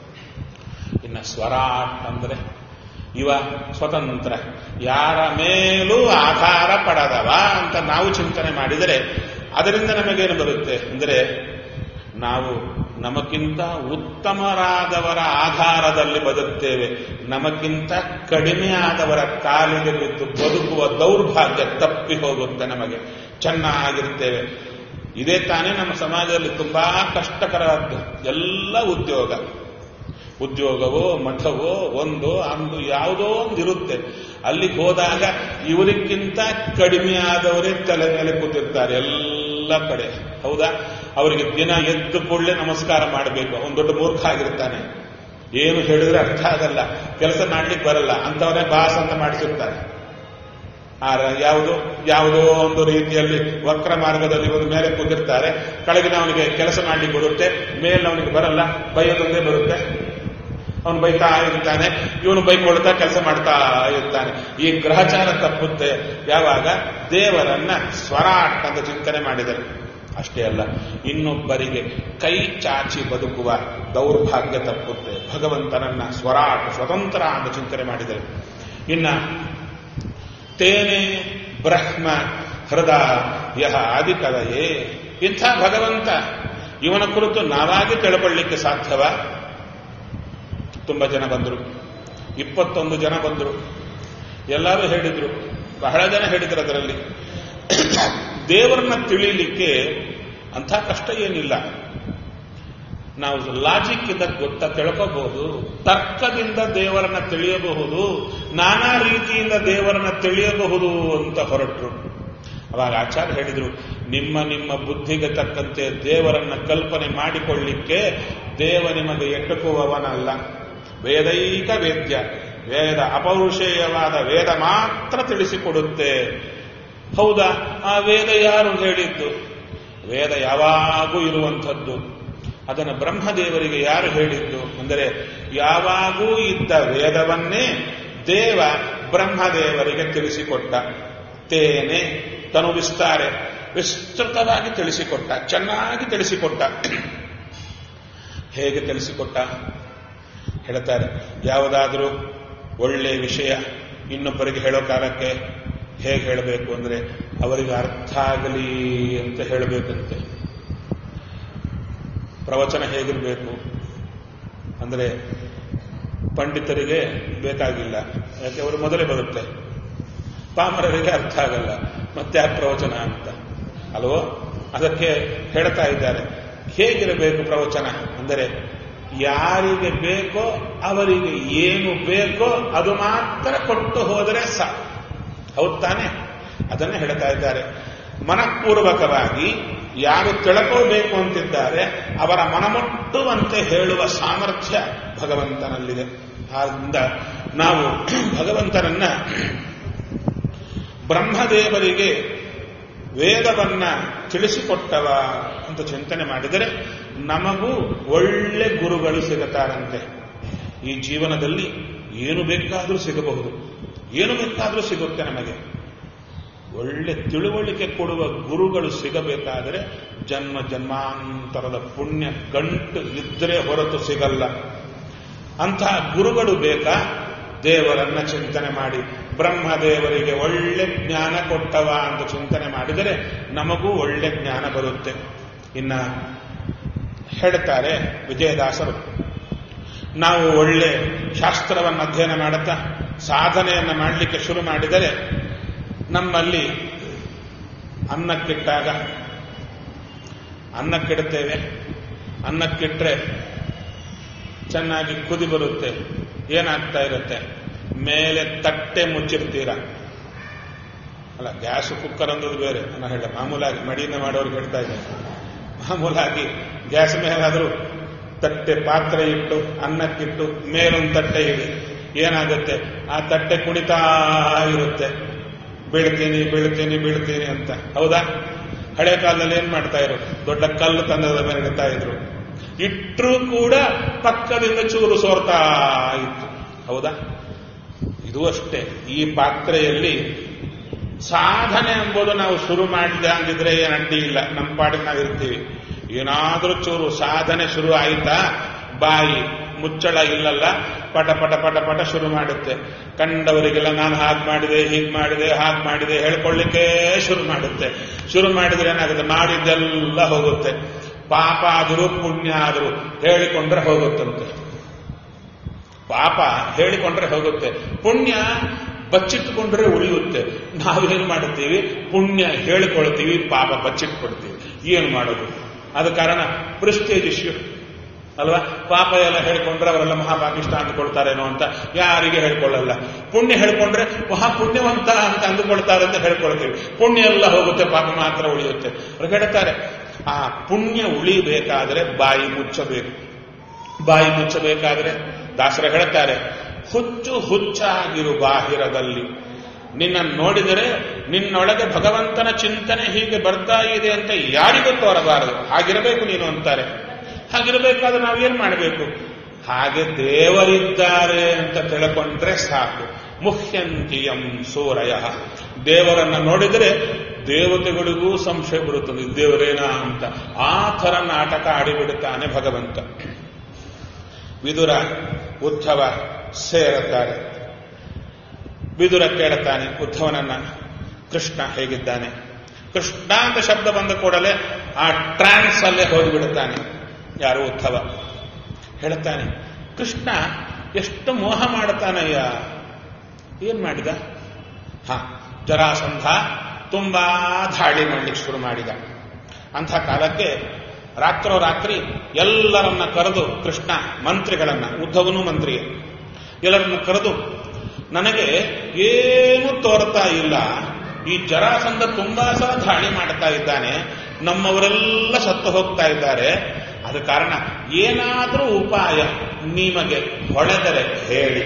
[SPEAKER 1] ಇನ್ನು ಸ್ವರಾಟ್ ಅಂದರೆ ಇವ ಸ್ವತಂತ್ರ, ಯಾರ ಮೇಲೂ ಆಧಾರ ಪಡದವ ಅಂತ ನಾವು ಚಿಂತನೆ ಮಾಡಿದರೆ ಅದರಿಂದ ನಮಗೇನು ಬರುತ್ತೆ ಅಂದರೆ ನಾವು ನಮಗಿಂತ ಉತ್ತಮರಾದವರ ಆಧಾರದಲ್ಲಿ ಬದುಕ್ತೇವೆ. ನಮಗಿಂತ ಕಡಿಮೆ ಆದವರ ಕಾಲಿಗೆ ಬಿದ್ದು ಬದುಕುವ ದೌರ್ಭಾಗ್ಯ ತಪ್ಪಿ ಹೋಗುತ್ತೆ, ನಮಗೆ ಚೆನ್ನಾಗಿರ್ತೇವೆ. ಇದೇ ತಾನೇ ನಮ್ಮ ಸಮಾಜದಲ್ಲಿ ತುಂಬಾ ಕಷ್ಟಕರವಾದ್ದು. ಎಲ್ಲ ಉದ್ಯೋಗ ಉದ್ಯೋಗವೋ ಮಠವೋ ಒಂದು ಅಂದು ಯಾವುದೋ ಒಂದಿರುತ್ತೆ. ಅಲ್ಲಿಗೆ ಹೋದಾಗ ಇವರಿಗಿಂತ ಕಡಿಮೆ ಆದವರೇ ತಲೆ ಮೇಲೆ ಕೂತಿರ್ತಾರೆ ಎಲ್ಲ ಕಡೆ. ಹೌದಾ? ಅವರಿಗೆ ದಿನ ಎದ್ದು ಕೂಡಲೇ ನಮಸ್ಕಾರ ಮಾಡಬೇಕು. ಅವನು ದೊಡ್ಡ ಮೂರ್ಖ ಆಗಿರ್ತಾನೆ, ಏನು ಹೇಳಿದ್ರೆ ಅರ್ಥ ಆಗಲ್ಲ, ಕೆಲಸ ಮಾಡ್ಲಿಕ್ಕೆ ಬರಲ್ಲ, ಅಂತವರೇ ಬಾಸ್ ಅಂತ ಮಾಡಿಸಿರ್ತಾರೆ. ಆ ಯಾವುದೋ ಯಾವುದೋ ಒಂದು ರೀತಿಯಲ್ಲಿ ವಕ್ರ ಮಾರ್ಗದಲ್ಲಿ ಒಂದು ಮೇಲೆ ಕೂತಿರ್ತಾರೆ. ಕೆಳಗಿನ ಅವನಿಗೆ ಕೆಲಸ ಮಾಡ್ಲಿಕ್ಕೆ ಬರುತ್ತೆ, ಮೇಲಿನವನಿಗೆ ಬರಲ್ಲ, ಬೈಯೋದೊಂದೇ ಬರುತ್ತೆ. ಅವನು ಬೈತಾ ಇರ್ತಾನೆ, ಇವನು ಬೈಕೊಳ್ತಾ ಕೆಲಸ ಮಾಡ್ತಾ ಇರ್ತಾನೆ. ಈ ಗ್ರಹಚಾರ ತಪ್ಪುತ್ತೆ ಯಾವಾಗ ದೇವರನ್ನ ಸ್ವರಾಟ್ ಅಂತ ಚಿಂತನೆ ಮಾಡಿದರೆ. ಅಷ್ಟೇ ಅಲ್ಲ, ಇನ್ನೊಬ್ಬರಿಗೆ ಕೈ ಚಾಚಿ ಬದುಕುವ ದೌರ್ಭಾಗ್ಯ ತಪ್ಪುತ್ತೆ ಭಗವಂತನನ್ನ ಸ್ವರಾಟ್ ಸ್ವತಂತ್ರ ಅಂತ ಚಿಂತನೆ ಮಾಡಿದರೆ. ಇನ್ನ ತೇನೆ ಬ್ರಹ್ಮ ಹೃದಯ ಆದಿಕವಯೇ, ಇಂಥ ಭಗವಂತ ಇವನ ಕುರಿತು ನಾವಾಗಿ ತಿಳ್ಕೊಳ್ಳಿಕ್ಕೆ ಸಾಧ್ಯವ? ತುಂಬ ಜನ ಬಂದರು, ಇಪ್ಪತ್ತೊಂದು ಜನ ಬಂದರು, ಎಲ್ಲರೂ ಹೇಳಿದ್ರು, ಬಹಳ ಜನ ಹೇಳಿದ್ರು. ಅದರಲ್ಲಿ ದೇವರನ್ನ ತಿಳಿಯಲಿಕ್ಕೆ ಅಂಥ ಕಷ್ಟ ಏನಿಲ್ಲ. ನಾವು ಲಾಜಿಕ್ ಇಂದ ಗೊತ್ತ ತಿಳ್ಕೋಬಹುದು, ತರ್ಕದಿಂದ ದೇವರನ್ನ ತಿಳಿಯಬಹುದು, ನಾನಾ ರೀತಿಯಿಂದ ದೇವರನ್ನ ತಿಳಿಯಬಹುದು ಅಂತ ಹೊರಟರು. ಅವಾಗ ಆಚಾರ್ಯ ಹೇಳಿದ್ರು, ನಿಮ್ಮ ನಿಮ್ಮ ಬುದ್ಧಿಗೆ ತಕ್ಕಂತೆ ದೇವರನ್ನ ಕಲ್ಪನೆ ಮಾಡಿಕೊಳ್ಳಿಕ್ಕೆ ದೇವ ನಿಮಗೆ ಎಟ್ಟುಕುವವನಲ್ಲ. ವೇದೈಕ ವೇದ್ಯ, ವೇದ ಅಪೌರುಷೇಯವಾದ ವೇದ ಮಾತ್ರ ತಿಳಿಸಿಕೊಡುತ್ತೆ. ಹೌದಾ? ಆ ವೇದ ಯಾರು ಹೇಳಿದ್ದು? ವೇದ ಯಾವಾಗೂ ಇರುವಂಥದ್ದು. ಅದನ್ನು ಬ್ರಹ್ಮದೇವರಿಗೆ ಯಾರು ಹೇಳಿದ್ದು ಅಂದರೆ ಯಾವಾಗೂ ಇದ್ದ ವೇದವನ್ನೇ ದೇವ ಬ್ರಹ್ಮದೇವರಿಗೆ ತಿಳಿಸಿಕೊಟ್ಟ. ತೇನೆ ತನು ವಿಸ್ತಾರೆ, ವಿಸ್ತೃತವಾಗಿ ತಿಳಿಸಿಕೊಟ್ಟ, ಚೆನ್ನಾಗಿ ತಿಳಿಸಿಕೊಟ್ಟ. ಹೇಗೆ ತಿಳಿಸಿಕೊಟ್ಟ ಹೇಳ್ತಾರೆ. ಯಾವುದಾದರೂ ಒಳ್ಳೆಯ ವಿಷಯ ಇನ್ನೊಬ್ಬರಿಗೆ ಹೇಳೋ ಕಾಲಕ್ಕೆ ಹೇಗೆ ಹೇಳಬೇಕು ಅಂದರೆ ಅವರಿಗೆ ಅರ್ಥ ಆಗಲಿ ಅಂತ ಹೇಳಬೇಕಂತೆ. ಪ್ರವಚನ ಹೇಗಿರಬೇಕು ಅಂದರೆ ಪಂಡಿತರಿಗೆ ಬೇಕಾಗಿಲ್ಲ, ಯಾಕೆ ಅವರು ಮೊದಲೇ ಬರುತ್ತೆ. ಪಾಮರರಿಗೆ ಅರ್ಥ ಆಗಲ್ಲ, ಮತ್ತೆ ಆ ಪ್ರವಚನ ಅಂತ ಅಲ್ವೋ? ಅದಕ್ಕೆ ಹೇಳ್ತಾ ಇದ್ದಾರೆ, ಹೇಗಿರಬೇಕು ಪ್ರವಚನ ಅಂದರೆ ಯಾರಿಗೆ ಬೇಕೋ ಅವರಿಗೆ ಏನು ಬೇಕೋ ಅದು ಮಾತ್ರ ಕೊಟ್ಟು ಹೋದರೆ ಸಾಕು. ಹೌದು ತಾನೆ? ಅದನ್ನೇ ಹೇಳ್ತಾ ಇದ್ದಾರೆ. ಮನಃಪೂರ್ವಕವಾಗಿ ಯಾರು ತಿಳ್ಕೋಬೇಕು ಅಂತಿದ್ದಾರೆ ಅವರ ಮನಮುಟ್ಟುವಂತೆ ಹೇಳುವ ಸಾಮರ್ಥ್ಯ ಭಗವಂತನಲ್ಲಿದೆ. ಆದ್ದರಿಂದ ನಾವು ಭಗವಂತನನ್ನ ಬ್ರಹ್ಮದೇವರಿಗೆ ವೇದವನ್ನ ತಿಳಿಸಿಕೊಟ್ಟವ ಅಂತ ಚಿಂತನೆ ಮಾಡಿದರೆ ನಮಗೂ ಒಳ್ಳೆ ಗುರುಗಳು ಸಿಗುತ್ತಾರಂತೆ. ಈ ಜೀವನದಲ್ಲಿ ಏನು ಬೇಕಾದರೂ ಸಿಗಬಹುದು, ಏನು ಬೇಕಾದರೂ ಸಿಗುತ್ತೆ. ನಮಗೆ ಒಳ್ಳೆ ತಿಳುವಳಿಕೆ ಕೊಡುವ ಗುರುಗಳು ಸಿಗಬೇಕಾದರೆ ಜನ್ಮ ಜನ್ಮಾಂತರದ ಪುಣ್ಯ ಗಂಟು ಇದ್ದರೆ ಹೊರತು ಸಿಗಲ್ಲ. ಅಂತಹ ಗುರುಗಳು ಬೇಕಾ? ದೇವರನ್ನ ಚಿಂತನೆ ಮಾಡಿ ಬ್ರಹ್ಮದೇವರಿಗೆ ಒಳ್ಳೆ ಜ್ಞಾನ ಕೊಟ್ಟವ ಅಂತ ಚಿಂತನೆ ಮಾಡಿದರೆ ನಮಗೂ ಒಳ್ಳೆ ಜ್ಞಾನ ಬರುತ್ತೆ. ಇನ್ನ ಹೇಳ್ತಾರೆ ವಿಜಯದಾಸರು, ನಾವು ಒಳ್ಳೆ ಶಾಸ್ತ್ರವನ್ನು ಅಧ್ಯಯನ ಮಾಡುತ್ತಾ ಸಾಧನೆಯನ್ನು ಮಾಡಲಿಕ್ಕೆ ಶುರು ಮಾಡಿದರೆ ನಮ್ಮಲ್ಲಿ ಅನ್ನಕ್ಕಿಟ್ಟಾಗ ಅನ್ನಕ್ಕಿಡುತ್ತೇವೆ. ಅನ್ನಕ್ಕಿಟ್ರೆ ಚೆನ್ನಾಗಿ ಕುದಿ ಬರುತ್ತೆ. ಏನಾಗ್ತಾ ಇರುತ್ತೆ? ಮೇಲೆ ತಟ್ಟೆ ಮುಚ್ಚಿರ್ತೀರ ಅಲ್ಲ, ಗ್ಯಾಸ್ ಕುಕ್ಕರ್ ಅಂದದ್ದು ಬೇರೆ. ನಾನು ಹೇಳ ಮಾಮೂಲಾಗಿ ಮಡಿಯಿಂದ ಮಾಡೋರಿಗೆ ಹೇಳ್ತಾ ಇದ್ದೆ. ಮಾಮೂಲಾಗಿ ಗ್ಯಾಸ್ ಮೇಲಾದರೂ ತಟ್ಟೆ ಪಾತ್ರೆ ಇಟ್ಟು ಅನ್ನಕ್ಕಿಟ್ಟು ಮೇಲೊಂದು ತಟ್ಟೆ ಇದೆ. ಏನಾಗುತ್ತೆ? ಆ ತಟ್ಟೆ ಕುಣಿತಾ ಇರುತ್ತೆ, ಬೀಳ್ತೀನಿ ಬೀಳ್ತೀನಿ ಬೀಳ್ತೀನಿ ಅಂತ. ಹೌದಾ? ಹಳೆ ಕಾಲದಲ್ಲಿ ಏನ್ ಮಾಡ್ತಾ ಇದ್ರು? ದೊಡ್ಡ ಕಲ್ಲು ತಂದದ ಮೇಲೆ ಇಡ್ತಾ ಇದ್ರು. ಇಟ್ಟರೂ ಕೂಡ ಪಕ್ಕದಿಂದ ಚೂರು ಸೋರ್ತಾ ಇತ್ತು. ಹೌದಾ? ಇದು ಅಷ್ಟೇ. ಈ ಪಾತ್ರೆಯಲ್ಲಿ ಸಾಧನೆ ಎಂಬುದು ನಾವು ಶುರು ಮಾಡಿದ ಅಂದಿದ್ರೆ ಏನು ಅಡ್ಡಿ ಇಲ್ಲ, ನಮ್ಮ ಪಾಡಿಗೆ ನಾವು ಇರ್ತೀವಿ. ಏನಾದರೂ ಚೂರು ಸಾಧನೆ ಶುರು ಆಯ್ತಾ, ಬಾಯಿ ಮುಚ್ಚಳ ಇಲ್ಲಲ್ಲ, ಪಟ ಪಟ ಪಟ ಪಟ ಶುರು ಮಾಡುತ್ತೆ. ಕಂಡವರಿಗೆಲ್ಲ ನಾನು ಹಾಗೆ ಮಾಡಿದೆ, ಹೀಗೆ ಮಾಡಿದೆ, ಹಾಗೆ ಮಾಡಿದೆ ಹೇಳ್ಕೊಳ್ಳಿಕ್ಕೆ ಶುರು ಮಾಡುತ್ತೆ. ಶುರು ಮಾಡಿದ್ರೆ ಏನಾಗುತ್ತೆ? ಮಾಡಿದ್ದೆಲ್ಲ ಹೋಗುತ್ತೆ. ಪಾಪ ಆದರೂ ಪುಣ್ಯ ಆದರೂ ಹೇಳಿಕೊಂಡ್ರೆ ಹೋಗುತ್ತಂತೆ. ಪಾಪ ಹೇಳಿಕೊಂಡ್ರೆ ಹೋಗುತ್ತೆ, ಪುಣ್ಯ ಬಚ್ಚಿಟ್ಟುಕೊಂಡ್ರೆ ಉಳಿಯುತ್ತೆ. ನಾವೇನು ಮಾಡುತ್ತೀವಿ? ಪುಣ್ಯ ಹೇಳಿಕೊಳ್ತೀವಿ, ಪಾಪ ಬಚ್ಚಿಟ್ಕೊಳ್ತೀವಿ. ಏನು ಮಾಡೋದು? ಆದ ಕಾರಣ ಪ್ರೆಸ್ಟೇಜ್ ಇಶ್ಯೂ ಅಲ್ವಾ? ಪಾಪ ಎಲ್ಲ ಹೇಳ್ಕೊಂಡ್ರೆ ಅವರೆಲ್ಲ ಮಹಾಪಾಪಿಷ್ಟ ಅಂದುಕೊಳ್ತಾರೇನೋ ಅಂತ ಯಾರಿಗೆ ಹೇಳ್ಕೊಳ್ಳಲ್ಲ. ಪುಣ್ಯ ಹೇಳ್ಕೊಂಡ್ರೆ ಮಹಾ ಪುಣ್ಯವಂತ ಅಂತ ಅಂದುಕೊಳ್ತಾರೆ ಅಂತ ಹೇಳ್ಕೊಳ್ತೀವಿ. ಪುಣ್ಯ ಎಲ್ಲ ಹೋಗುತ್ತೆ, ಪಾಪ ಮಾತ್ರ ಉಳಿಯುತ್ತೆ. ಅವ್ರು ಹೇಳ್ತಾರೆ, ಆ ಪುಣ್ಯ ಉಳಿಬೇಕಾದ್ರೆ ಬಾಯಿ ಮುಚ್ಚಬೇಕು. ಬಾಯಿ ಮುಚ್ಚಬೇಕಾದ್ರೆ ದಾಸರ ಹೇಳ್ತಾರೆ, ಹುಚ್ಚು ಹುಚ್ಚಾಗಿರು ಬಾಹಿರದಲ್ಲಿ. ನಿನ್ನ ನೋಡಿದರೆ ನಿನ್ನೊಳಗೆ ಭಗವಂತನ ಚಿಂತನೆ ಹೀಗೆ ಬರ್ತಾ ಇದೆ ಅಂತ ಯಾರಿಗೂ ತೋರಬಾರದು. ಹಾಗಿರಬೇಕು ನೀನು ಅಂತಾರೆ. ಹಾಗಿರಬೇಕಾದ್ರೆ ನಾವೇನ್ ಮಾಡಬೇಕು? ಹಾಗೆ ದೇವರಿದ್ದಾರೆ ಅಂತ ತಿಳ್ಕೊಂಡ್ರೆ ಸಾಕು. ಮುಹ್ಯಂತಿಯಂ ಸೂರಯ. ದೇವರನ್ನ ನೋಡಿದರೆ ದೇವತೆಗಳಿಗೂ ಸಂಶಯ ಬರುತ್ತದೆ, ದೇವರೇನಾ ಅಂತ. ಆ ಥರ ನಾಟಕ ಆಡಿಬಿಡುತ್ತಾನೆ ಭಗವಂತ. ವಿದುರ ಉದ್ಧವ ಸೇರುತ್ತಾರೆ. ವಿದುರ ಕೇಳುತ್ತಾನೆ ಉದ್ಧವನನ್ನ, ಕೃಷ್ಣ ಹೇಗಿದ್ದಾನೆ? ಕೃಷ್ಣ ಅಂತ ಶಬ್ದ ಬಂದ ಕೂಡಲೇ ಆ ಟ್ರಾನ್ಸ್ ಅಲ್ಲೇ ಹೋಗಿಬಿಡುತ್ತಾನೆ. ಯಾರು? ಉದ್ಧವ ಹೇಳುತ್ತಾನೆ, ಕೃಷ್ಣ ಎಷ್ಟು ಮೋಹ ಮಾಡುತ್ತಾನಯ್ಯ. ಏನ್ ಮಾಡಿದ? ಹ ಜರಾಸಂಧ ತುಂಬಾ ಧಾಳಿ ಮಾಡಲಿಕ್ಕೆ ಶುರು ಮಾಡಿದ. ಅಂಥ ಕಾಲಕ್ಕೆ ರಾತ್ರೋರಾತ್ರಿ ಎಲ್ಲರನ್ನ ಕರೆದು ಕೃಷ್ಣ ಮಂತ್ರಿಗಳನ್ನ, ಉದ್ಧವನು ಮಂತ್ರಿಯೇ, ಎಲ್ಲರನ್ನ ಕರೆದು, ನನಗೆ ಏನು ತೋರ್ತಾ ಇಲ್ಲ, ಈ ಜರಾಸಂಧ ತುಂಬಾ ಸಲ ಧಾಳಿ ಮಾಡ್ತಾ ಇದ್ದಾನೆ, ನಮ್ಮವರೆಲ್ಲ ಸತ್ತು ಹೋಗ್ತಾ ಇದ್ದಾರೆ, ಆದ ಕಾರಣ ಏನಾದರೂ ಉಪಾಯ ನಿಮಗೆ ಹೊಳೆದರೆ ಹೇಳಿ,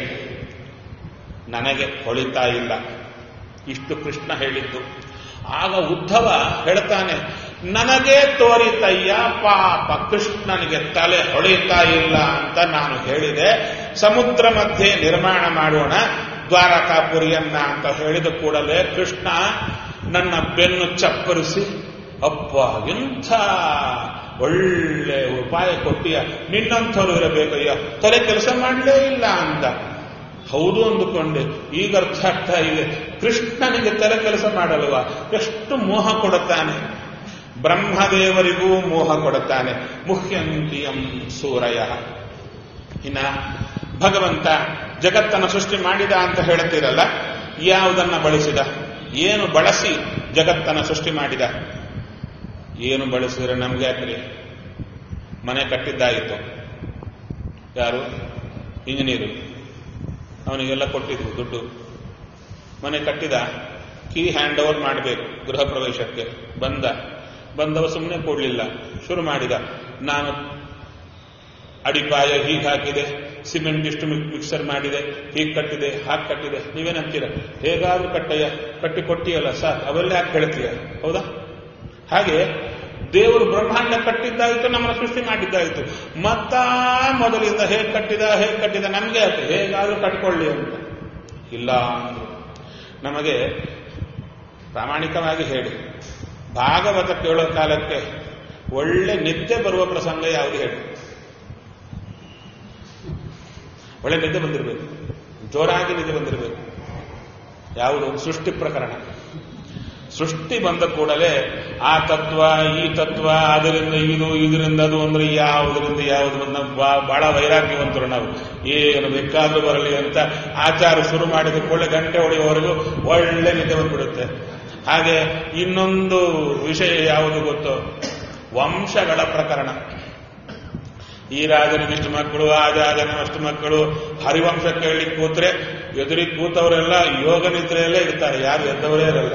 [SPEAKER 1] ನನಗೆ ಹೊಳಿತಾ ಇಲ್ಲ. ಇಷ್ಟು ಕೃಷ್ಣ ಹೇಳಿದ್ದು. ಆಗ ಉದ್ಧವ ಹೇಳ್ತಾನೆ, ನನಗೆ ತೋರಿತಯ್ಯ ಪಾಪ, ಕೃಷ್ಣನಿಗೆ ತಲೆ ಹೊಳಿತಾ ಇಲ್ಲ ಅಂತ ನಾನು ಹೇಳಿದೆ. ಸಮುದ್ರ ಮಧ್ಯೆ ನಿರ್ಮಾಣ ಮಾಡೋಣ ದ್ವಾರಕಾಪುರಿಯನ್ನ ಅಂತ ಹೇಳಿದ ಕೂಡಲೇ ಕೃಷ್ಣ ನನ್ನ ಬೆನ್ನು ಚಪ್ಪರಿಸಿ, ಅಪ್ಪ ಎಂಥ ಒಳ್ಳೆ ಉಪಾಯ ಕೊಟ್ಟಿಯ, ನಿನ್ನಂಥವ್ರು ಇರಬೇಕಯ್ಯ, ತಲೆ ಕೆಲಸ ಮಾಡಲೇ ಇಲ್ಲ ಅಂತ. ಹೌದು ಅಂದುಕೊಂಡೆ. ಈಗ ಅರ್ಥ ಆಗ್ತಾ ಇದೆ, ಕೃಷ್ಣನಿಗೆ ತಲೆ ಕೆಲಸ ಮಾಡಲ್ವ, ಎಷ್ಟು ಮೋಹ ಕೊಡುತ್ತಾನೆ. ಬ್ರಹ್ಮದೇವರಿಗೂ ಮೋಹ ಕೊಡುತ್ತಾನೆ. ಮುಹ್ಯಂತಿಯಂ ಸೂರಯ. ಇನ್ನ ಭಗವಂತ ಜಗತ್ತನ್ನು ಸೃಷ್ಟಿ ಮಾಡಿದ ಅಂತ ಹೇಳ್ತೀರಲ್ಲ, ಯಾವುದನ್ನ ಬಳಸಿದ? ಏನು ಬಳಸಿ ಜಗತ್ತನ್ನು ಸೃಷ್ಟಿ ಮಾಡಿದ? ಏನು ಬಳಸಿದ್ರೆ ನಮ್ಗೆ ಯಾಕ್ರಿ? ಮನೆ ಕಟ್ಟಿದ್ದಾಯಿತು. ಯಾರು? ಇಂಜಿನಿಯರು. ಅವನಿಗೆಲ್ಲ ಕೊಟ್ಟಿದ್ರು ದುಡ್ಡು. ಮನೆ ಕಟ್ಟಿದ, ಕೀ ಹ್ಯಾಂಡ್ ಓವರ್ ಮಾಡಬೇಕು ಗೃಹ ಪ್ರವೇಶಕ್ಕೆ. ಬಂದ, ಬಂದವ ಸುಮ್ಮನೆ ಕೊಡ್ಲಿಲ್ಲ, ಶುರು ಮಾಡಿದ. ನಾನು ಅಡಿಪಾಯ ಹೀಗೆ ಹಾಕಿದೆ, ಸಿಮೆಂಟ್ ಇಷ್ಟು ಮಿಕ್ಸರ್ ಮಾಡಿದೆ, ಹೀಗೆ ಕಟ್ಟಿದೆ, ಹಾಗೆ ಕಟ್ಟಿದೆ. ನೀವೇನಂತೀರ? ಹೇಗಾದ್ರೂ ಕಟ್ಟಯ್ಯ, ಕಟ್ಟಿ ಕೊಟ್ಟಿಯಲ್ಲ ಸರ್, ಅವೆಲ್ಲ ಯಾಕೆ ಹೇಳ್ತೀಯ? ಹೌದಾ? ಹಾಗೆ ದೇವರು ಬ್ರಹ್ಮಾಂಡ ಕಟ್ಟಿದ್ದಾಯಿತು, ನಮ್ಮನ್ನ ಸೃಷ್ಟಿ ಮಾಡಿದ್ದಾಯಿತು. ಮತ್ತ ಮೊದಲಿಂದ ಹೇಗೆ ಕಟ್ಟಿದ ಹೇಗೆ ಕಟ್ಟಿದ ನಮ್ಗೆ ಯಾಕೆ? ಹೇಗಾದ್ರೂ ಕಟ್ಕೊಳ್ಳಿ ಅಂತ ಇಲ್ಲ. ನಮಗೆ ಪ್ರಾಮಾಣಿಕವಾಗಿ ಹೇಳಿ, ಭಾಗವತ ಕೇಳೋ ಕಾಲಕ್ಕೆ ಒಳ್ಳೆ ನಿದ್ದೆ ಬರುವ ಪ್ರಸಂಗ ಯಾವುದು ಹೇಳಿ? ಒಳ್ಳೆ ನಿದ್ದೆ ಬಂದಿರಬೇಕು, ಜೋರಾಗಿ ನಿದ್ದೆ ಬಂದಿರಬೇಕು. ಯಾವುದು? ಸೃಷ್ಟಿ ಪ್ರಕರಣ. ಸೃಷ್ಟಿ ಬಂದ ಕೂಡಲೇ ಆ ತತ್ವ ಈ ತತ್ವ, ಅದರಿಂದ ಇದು ಇದರಿಂದ ಅದು ಅಂದ್ರೆ ಯಾವುದರಿಂದ ಯಾವುದು, ಬಹಳ ವೈರಾಗ್ಯವಂತರು ನಾವು. ಏನು ಬೇಕಾದ್ರೂ ಬರಲಿ ಅಂತ ಆಚಾರ ಶುರು ಮಾಡಿದ ಕೂಡಲೇ ಗಂಟೆ ಹೊಡೆಯುವವರೆಗೂ ಒಳ್ಳೆ ನಿದ್ದೆ ಬಂದ್ಬಿಡುತ್ತೆ. ಹಾಗೆ ಇನ್ನೊಂದು ವಿಷಯ ಯಾವುದು ಗೊತ್ತೋ? ವಂಶಗಳ ಪ್ರಕರಣ. ಈ ರಾಜನಿಗಿಷ್ಟು ಮಕ್ಕಳು, ಆ ರಾಜನ ಅಷ್ಟು ಮಕ್ಕಳು. ಹರಿವಂಶ ಕೇಳಲಿಕ್ಕೆ ಕೂತ್ರೆ ಎದುರಿಗೆ ಕೂತವರೆಲ್ಲ ಯೋಗ ನಿದ್ರೆಯಲ್ಲೇ ಇರ್ತಾರೆ, ಯಾರು ಎದ್ದವರೇ ಇರಲ್ಲ.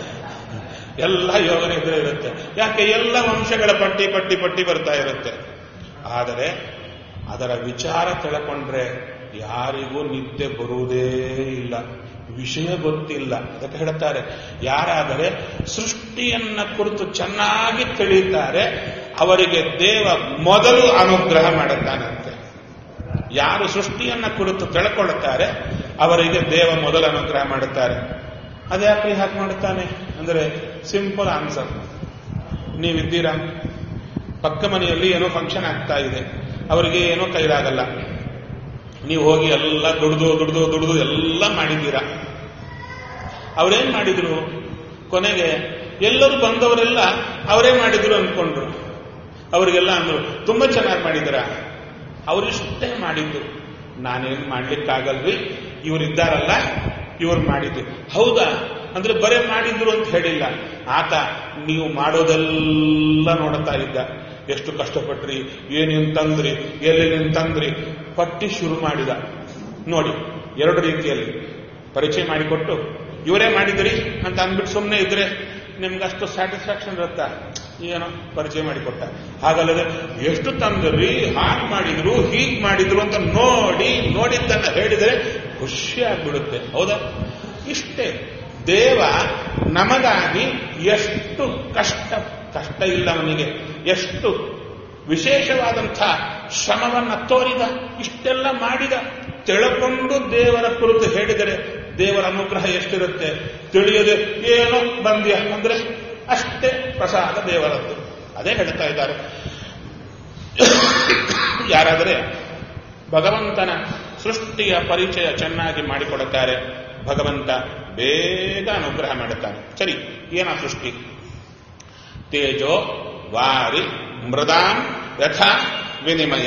[SPEAKER 1] ಎಲ್ಲ ಯೋಗ ನಿದ್ರೆ ಇರುತ್ತೆ. ಯಾಕೆ? ಎಲ್ಲ ವಂಶಗಳ ಪಟ್ಟಿ ಪಟ್ಟಿ ಪಟ್ಟಿ ಬರ್ತಾ ಇರುತ್ತೆ. ಆದರೆ ಅದರ ವಿಚಾರ ತಿಳ್ಕೊಂಡ್ರೆ ಯಾರಿಗೂ ನಿದ್ದೆ ಬರುವುದೇ ಇಲ್ಲ, ವಿಷಯ ಗೊತ್ತಿಲ್ಲ. ಅದಕ್ಕೆ ಹೇಳ್ತಾರೆ, ಯಾರಾದರೆ ಸೃಷ್ಟಿಯನ್ನ ಕುರಿತು ಚೆನ್ನಾಗಿ ತಿಳಿಯುತ್ತಾರೆ ಅವರಿಗೆ ದೇವ ಮೊದಲು ಅನುಗ್ರಹ ಮಾಡುತ್ತಾನಂತೆ. ಯಾರು ಸೃಷ್ಟಿಯನ್ನ ಕುರಿತು ತಿಳ್ಕೊಳ್ಳುತ್ತಾರೆ ಅವರಿಗೆ ದೇವ ಮೊದಲು ಅನುಗ್ರಹ ಮಾಡುತ್ತಾರೆ. ಅದ್ಯಾಕೆ ಹಾಗೆ ಮಾಡುತ್ತಾನೆ ಅಂದರೆ ಸಿಂಪಲ್ ಆನ್ಸರ್. ನೀವಿದ್ದೀರಾ, ಪಕ್ಕ ಮನೆಯಲ್ಲಿ ಏನೋ ಫಂಕ್ಷನ್ ಆಗ್ತಾ ಇದೆ, ಅವರಿಗೆ ಏನೋ ಕೈಲಾಗಲ್ಲ. ನೀವು ಹೋಗಿ ಎಲ್ಲ ದುಡ್ದು ದುಡ್ದು ದುಡ್ದು ಎಲ್ಲ ಮಾಡಿದ್ದೀರಾ. ಅವರೇನ್ ಮಾಡಿದ್ರು? ಕೊನೆಗೆ ಎಲ್ಲರೂ ಬಂದವರೆಲ್ಲ ಅವರೇ ಮಾಡಿದ್ರು ಅಂದ್ಕೊಂಡ್ರು. ಅವರಿಗೆಲ್ಲ ಅಂದ್ರು, ತುಂಬಾ ಚೆನ್ನಾಗಿ ಮಾಡಿದ್ದೀರಾ. ಅವರಿಷ್ಟೇ ಮಾಡಿದ್ದು, ನಾನೇನು ಮಾಡ್ಲಿಕ್ಕಾಗಲ್ರಿ, ಇವರಿದ್ದಾರಲ್ಲ ಇವ್ರು ಮಾಡಿದ್ದು. ಹೌದಾ ಅಂದ್ರೆ ಬರೇ ಮಾಡಿದ್ರು ಅಂತ ಹೇಳಿಲ್ಲ. ಆತ ನೀವು ಮಾಡೋದೆಲ್ಲ ನೋಡ್ತಾ ಇದ್ದ. ಎಷ್ಟು ಕಷ್ಟಪಟ್ರಿ, ಏನೇನು ತಂದ್ರಿ, ಎಲ್ಲಿ ತಂದ್ರಿ, ಪಟ್ಟಿ ಶುರು ಮಾಡಿದ. ನೋಡಿ, ಎರಡು ರೀತಿಯಲ್ಲಿ ಪರಿಚಯ ಮಾಡಿಕೊಟ್ಟು ಇವರೇ ಮಾಡಿದ್ರಿ ಅಂತ ಅಂದ್ಬಿಟ್ಟು ಸುಮ್ಮನೆ ಇದ್ರೆ ನಿಮ್ಗಷ್ಟು ಸ್ಯಾಟಿಸ್ಫ್ಯಾಕ್ಷನ್ ಇರುತ್ತಾ? ಏನೋ ಪರಿಚಯ ಮಾಡಿಕೊಟ್ಟ. ಹಾಗಲ್ಲದೆ ಎಷ್ಟು ತಂದ್ರಿ, ಹಾಗೆ ಮಾಡಿದ್ರು, ಹೀಗೆ ಮಾಡಿದ್ರು ಅಂತ ನೋಡಿ ನೋಡಿದ್ದನ್ನ ಹೇಳಿದರೆ ಖುಷಿ ಆಗ್ಬಿಡುತ್ತೆ. ಹೌದಾ? ಇಷ್ಟೇ. ದೇವ ನಮಗಾಗಿ ಎಷ್ಟು ಕಷ್ಟ ಕಷ್ಟ ಇಲ್ಲ ಅವನಿಗೆ, ಎಷ್ಟು ವಿಶೇಷವಾದಂಥ ಶ್ರಮವನ್ನ ತೋರಿದ, ಇಷ್ಟೆಲ್ಲ ಮಾಡಿದ. ತಿಳ್ಕೊಂಡು ದೇವರ ಕುರಿತು ಹೇಳಿದರೆ ದೇವರ ಅನುಗ್ರಹ ಎಷ್ಟಿರುತ್ತೆ? ತಿಳಿಯದೆ ಏನೋ ಬಂದ್ಯ ಅಂದ್ರೆ ಅಷ್ಟೇ ಪ್ರಸಾದ ದೇವರದ್ದು. ಅದೇ ಹೇಳ್ತಾ ಇದ್ದಾರೆ. ಯಾರಾದರೆ ಭಗವಂತನ ಸೃಷ್ಟಿಯ ಪರಿಚಯ ಚೆನ್ನಾಗಿ ಮಾಡಿಕೊಡುತ್ತಾರೆ, ಭಗವಂತ ಬೇಗ ಅನುಗ್ರಹ ಮಾಡುತ್ತಾನೆ. ಸರಿ, ಏನ ಸೃಷ್ಟಿ? ತೇಜೋ ವಾರಿ ಮೃದಾಂ ಯಥಾ ವಿನಿಮಯ.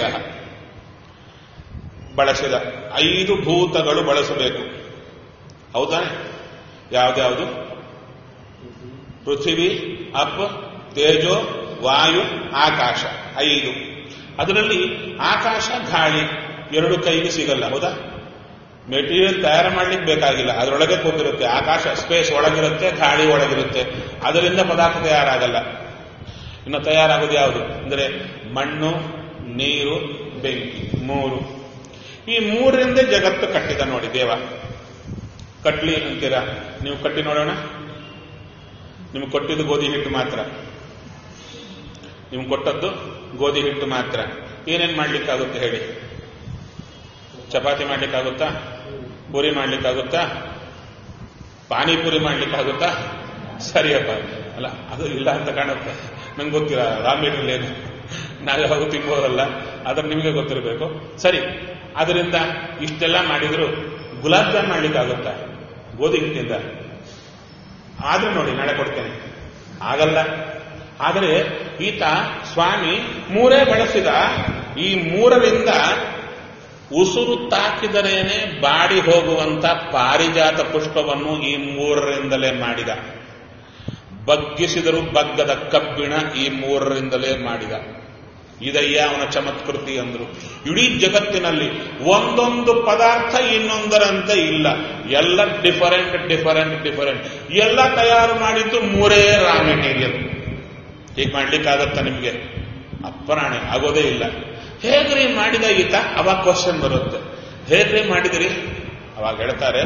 [SPEAKER 1] ಬಳಸಿದ ಐದು ಭೂತಗಳು ಬಳಸಬೇಕು. ಹೌದಾ? ಯಾವ್ದ್ಯಾವುದು? ಪೃಥ್ವಿ, ಅಪ್, ತೇಜೋ, ವಾಯು, ಆಕಾಶ. ಐದು. ಅದರಲ್ಲಿ ಆಕಾಶ, ಗಾಳಿ ಎರಡು ಕೈಗೆ ಸಿಗಲ್ಲ. ಹೌದಾ? ಮೆಟೀರಿಯಲ್ ತಯಾರು ಮಾಡ್ಲಿಕ್ಕೆ ಬೇಕಾಗಿಲ್ಲ, ಅದರೊಳಗೆ ಕೂತಿರುತ್ತೆ. ಆಕಾಶ ಸ್ಪೇಸ್ ಒಳಗಿರುತ್ತೆ, ಗಾಳಿ ಒಳಗಿರುತ್ತೆ. ಅದರಿಂದ ಪದಾರ್ಥ ತಯಾರಾಗಲ್ಲ. ಇನ್ನು ತಯಾರಾಗೋದು ಯಾವುದು ಅಂದರೆ ಮಣ್ಣು, ನೀರು, ಬೆಂಕಿ. ಮೂರು. ಈ ಮೂರರಿಂದ ಜಗತ್ತು ಕಟ್ಟಿದ ನೋಡಿ ದೇವ. ಕಟ್ಲಿ ಅಂತೀರಾ ನೀವು? ಕಟ್ಟಿ ನೋಡೋಣ. ನಿಮ್ಗೆ ಕೊಟ್ಟಿದ್ದು ಗೋಧಿ ಹಿಟ್ಟು ಮಾತ್ರ. ನಿಮ್ಗೆ ಕೊಟ್ಟದ್ದು ಗೋಧಿ ಹಿಟ್ಟು ಮಾತ್ರ. ಏನೇನು ಮಾಡ್ಲಿಕ್ಕಾಗುತ್ತೆ ಹೇಳಿ? ಚಪಾತಿ ಮಾಡ್ಲಿಕ್ಕಾಗುತ್ತಾ? ಪೂರಿ ಮಾಡ್ಲಿಕ್ಕಾಗುತ್ತಾ? ಪಾನಿಪುರಿ ಮಾಡ್ಲಿಕ್ಕಾಗುತ್ತಾ? ಸರಿಯಪ್ಪ, ಅಲ್ಲ ಅದು ಇಲ್ಲ ಅಂತ ಕಾಣುತ್ತೆ. ನಂಗೆ ಗೊತ್ತಿಲ್ಲ ರಾ ಮೆಟೀರಿಯಲ್ ಏನು, ನಾಳೆ ಹೋಗಿ ತಿನ್ಬೋದಲ್ಲ, ಅದ್ರ ನಿಮಗೆ ಗೊತ್ತಿರಬೇಕು. ಸರಿ, ಅದರಿಂದ ಇಷ್ಟೆಲ್ಲ ಮಾಡಿದ್ರು ಗುಲಾಬ್ ಜಾಮ್ ಮಾಡ್ಲಿಕ್ಕಾಗುತ್ತಾ ಗೋಧಿ ಹಿಟ್ಟಿಂದ? ಆದ್ರೂ ನೋಡಿ, ನಾಳೆ ಕೊಡ್ತೇನೆ. ಆಗಲ್ಲ. ಆದರೆ ಈತ ಸ್ವಾಮಿ ಮೂರೇ ಬಳಸಿದ. ಈ ಮೂರರಿಂದ ಉಸುರು ತಾಕಿದರೇನೆ ಬಾಡಿ ಹೋಗುವಂತ ಪಾರಿಜಾತ ಪುಷ್ಪವನ್ನು ಈ ಮೂರರಿಂದಲೇ ಮಾಡಿದ. ಬಗ್ಗಿಸಿದರೂ ಬಗ್ಗದ ಕಬ್ಬಿಣ ಈ ಮೂರರಿಂದಲೇ ಮಾಡಿದ. ಇದಯ್ಯ ಅವನ ಚಮತ್ಕೃತಿ ಅಂದ್ರು. ಇಡೀ ಜಗತ್ತಿನಲ್ಲಿ ಒಂದೊಂದು ಪದಾರ್ಥ ಇನ್ನೊಂದರಂತೆ ಇಲ್ಲ, ಎಲ್ಲ ಡಿಫರೆಂಟ್ ಡಿಫರೆಂಟ್ ಡಿಫರೆಂಟ್. ಎಲ್ಲ ತಯಾರು ಮಾಡಿದ್ದು ಮೂರೇ ರಾ ಮೆಟೀರಿಯಲ್. ಹೀಗೆ ಮಾಡ್ಲಿಕ್ಕಾಗತ್ತ ನಿಮ್ಗೆ? ಅಪ್ಪರಾಣೆ ಆಗೋದೇ ಇಲ್ಲ. ಹೇಗ್ರಿ ಮಾಡಿದ ಈತ? ಅವಾಗ ಕ್ವಶನ್ ಬರುತ್ತೆ, ಹೇಗ್ರಿ ಮಾಡಿದಿರಿ? ಅವಾಗ ಹೇಳ್ತಾರೆ,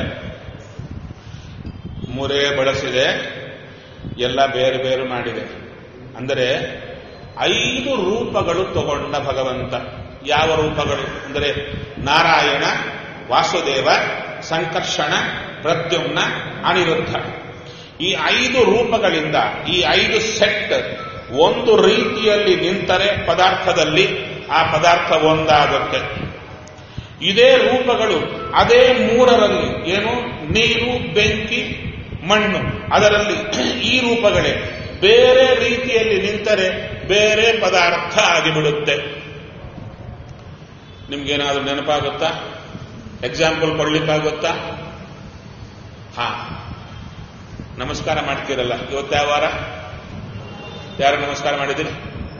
[SPEAKER 1] ಮೂರೇ ಬಳಸಿದೆ, ಎಲ್ಲ ಬೇರೆ ಬೇರೆ ಮಾಡಿದೆ. ಅಂದರೆ ಐದು ರೂಪಗಳು ತಗೊಂಡ ಭಗವಂತ. ಯಾವ ರೂಪಗಳು ಅಂದರೆ ನಾರಾಯಣ, ವಾಸುದೇವ, ಸಂಕರ್ಷಣ, ಪ್ರದ್ಯುಮ್ನ, ಅನಿರುದ್ಧ. ಈ ಐದು ರೂಪಗಳಿಂದ ಈ ಐದು ಸೆಟ್ ಒಂದು ರೀತಿಯಲ್ಲಿ ನಿಂತರೆ ಪದಾರ್ಥದಲ್ಲಿ ಆ ಪದಾರ್ಥ ಒಂದಾಗುತ್ತೆ. ಇದೇ ರೂಪಗಳು ಅದೇ ಮೂರರಲ್ಲಿ, ಏನು ನೀರು, ಬೆಂಕಿ, ಮಣ್ಣು, ಅದರಲ್ಲಿ ಈ ರೂಪಗಳೇ ಬೇರೆ ರೀತಿಯಲ್ಲಿ ನಿಂತರೆ ಬೇರೆ ಪದಾರ್ಥ ಆಗಿಬಿಡುತ್ತೆ. ನಿಮ್ಗೇನಾದ್ರೂ ನೆನಪಾಗುತ್ತಾ? ಎಕ್ಸಾಂಪಲ್ ಕೊಡ್ಲಿಕ್ಕಾಗುತ್ತಾ? ಹಾ, ನಮಸ್ಕಾರ ಮಾಡ್ತೀರಲ್ಲ, ಇವತ್ತು ಯಾವ ವಾರ? ಯಾರು ನಮಸ್ಕಾರ ಮಾಡಿದ್ದೀರಿ?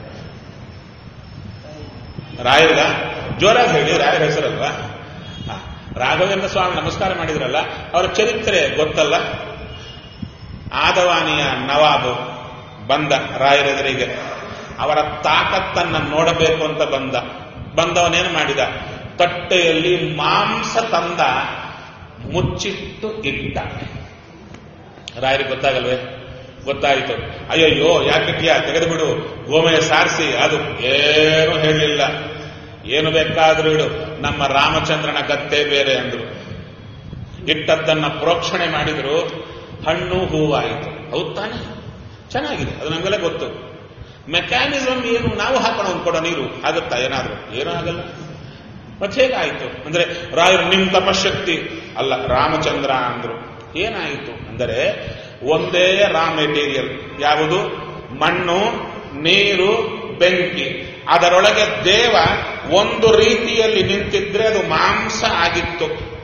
[SPEAKER 1] ರಾಯರ? ಜೋರಾಗಿ ಹೇಳಿ, ರಾಯರ ಹೆಸರಲ್ವಾ? ಹಾ, ರಾಘವೇಂದ್ರ ಸ್ವಾಮಿ ನಮಸ್ಕಾರ ಮಾಡಿದ್ರಲ್ಲ, ಅವರ ಚರಿತ್ರೆ ಗೊತ್ತಲ್ಲ? ಆದವಾನಿಯ ನವಾಬು ಬಂದ ರಾಯರೆದುರಿಗೆ, ಅವರ ತಾಕತ್ತನ್ನ ನೋಡಬೇಕು ಅಂತ ಬಂದ. ಬಂದವನೇನು ಮಾಡಿದ? ತಟ್ಟೆಯಲ್ಲಿ ಮಾಂಸ ತಂದ ಮುಚ್ಚಿಟ್ಟು ಇಟ್ಟ. ರಾಯರಿಗೆ ಗೊತ್ತಾಗಲ್ವೇ? ಗೊತ್ತಾಯಿತು. ಅಯ್ಯಯ್ಯೋ ಯಾಕಿಟ್ಯಾ, ತೆಗೆದು ಬಿಡು, ಗೋಮಯ ಸಾರಿಸಿ. ಅದು ಏನು ಹೇಳಲಿಲ್ಲ. ಏನು ಬೇಕಾದ್ರೂ ಇಡು, ನಮ್ಮ ರಾಮಚಂದ್ರನ ಗತ್ತೆ ಬೇರೆ ಅಂದ್ರು. ಇಟ್ಟದ್ದನ್ನ ಪ್ರೋಕ್ಷಣೆ ಮಾಡಿದ್ರು, ಹಣ್ಣು ಹೂವಾಯಿತು. ಹೌದು ತಾನೆ? ಚೆನ್ನಾಗಿದೆ, ಅದು ನಮಗೆಲ್ಲ ಗೊತ್ತು. ಮೆಕ್ಯಾನಿಸಮ್ ಏನು? ನಾವು ಹಾಕೋಣ ಒಂದು ಕೊಡ ನೀರು ಆಗುತ್ತಾ? ಏನಾದ್ರು ಏನೂ ಆಗಲ್ಲ. ಮತ್ತೆ ಹೇಗಾಯಿತು ಅಂದ್ರೆ, ರಾಯರು ನಿಮ್ ತಪಶಕ್ತಿ ಅಲ್ಲ, ರಾಮಚಂದ್ರ ಅಂದ್ರು. ಏನಾಯಿತು ಅಂದರೆ, ಒಂದೇ ರಾ ಮೆಟೀರಿಯಲ್. ಯಾವುದು? ಮಣ್ಣು, ನೀರು, ಬೆಂಕಿ. ಅದರೊಳಗೆ ದೇವ ಒಂದು ರೀತಿಯಲ್ಲಿ ನಿಂತಿದ್ರೆ ಅದು ಮಾಂಸ ಆಗಿತ್ತು.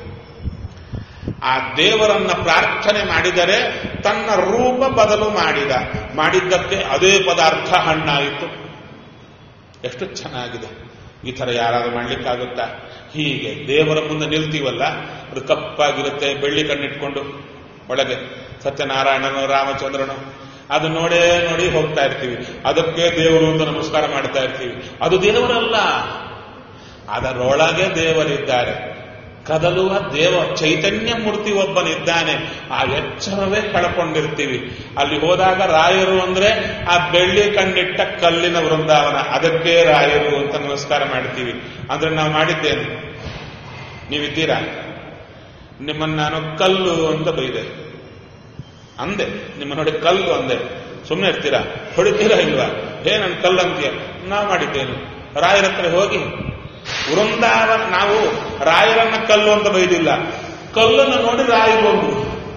[SPEAKER 1] ಆ ದೇವರನ್ನ ಪ್ರಾರ್ಥನೆ ಮಾಡಿದರೆ ತನ್ನ ರೂಪ ಬದಲು ಮಾಡಿದ. ಮಾಡಿದ್ದಕ್ಕೆ ಅದೇ ಪದಾರ್ಥ ಹಣ್ಣಾಯಿತು. ಎಷ್ಟು ಚೆನ್ನಾಗಿದೆ! ಈ ಥರ ಯಾರಾದ್ರೂ ಮಾಡ್ಲಿಕ್ಕಾಗುತ್ತಾ? ಹೀಗೆ ದೇವರ ಮುಂದೆ ನಿಲ್ತೀವಲ್ಲ, ಅದು ಕಪ್ಪಾಗಿರುತ್ತೆ, ಬೆಳ್ಳಿ ಕಣ್ಣಿಟ್ಕೊಂಡು ಒಳಗೆ ಸತ್ಯನಾರಾಯಣನು, ರಾಮಚಂದ್ರನು, ಅದು ನೋಡೇ ನೋಡಿ ಹೋಗ್ತಾ ಇರ್ತೀವಿ. ಅದಕ್ಕೆ ದೇವರು ಅಂತ ನಮಸ್ಕಾರ ಮಾಡ್ತಾ ಇರ್ತೀವಿ. ಅದು ದೇವರಲ್ಲ, ಅದರೊಳಗೆ ದೇವರಿದ್ದಾರೆ. ಕದಲುವ ದೇವ ಚೈತನ್ಯ ಮೂರ್ತಿ ಒಬ್ಬನಿದ್ದಾನೆ. ಆ ಎಚ್ಚರವೇ ಕಳ್ಕೊಂಡಿರ್ತೀವಿ. ಅಲ್ಲಿ ಹೋದಾಗ ರಾಯರು ಅಂದ್ರೆ ಆ ಬೆಳ್ಳಿ ಕಣ್ಣಿಟ್ಟ ಕಲ್ಲಿನ ವೃಂದಾವನ, ಅದಕ್ಕೆ ರಾಯರು ಅಂತ ನಮಸ್ಕಾರ ಮಾಡ್ತೀವಿ. ಅಂದ್ರೆ ನಾವು ಮಾಡಿದ್ದೇನೆ. ನೀವಿದ್ದೀರಾ? ನಿಮ್ಮನ್ನು ನಾನು ಕಲ್ಲು ಅಂತ ಬೈದೆ ಅಂದೆ, ನಿಮ್ಮ ನೋಡಿ ಕಲ್ಲು ಅಂದೆ. ಸುಮ್ಮನೆ ಇರ್ತೀರಾ? ಹೊಡಿತೀರಾ ಇಲ್ವಾ? ಹೇ ನನ್ನ ಕಲ್ಲು ಅಂತೀಯ. ನಾವು ಮಾಡಿದ್ದೇನೆ. ರಾಯರ ಹತ್ರ ಹೋಗಿ ವೃಂದಾವನ, ನಾವು ರಾಯರನ್ನ ಕಲ್ಲು ಅಂತ ಬೈದಿಲ್ಲ, ಕಲ್ಲನ್ನು ನೋಡಿ ರಾಯರು ಅಂದ್ರು.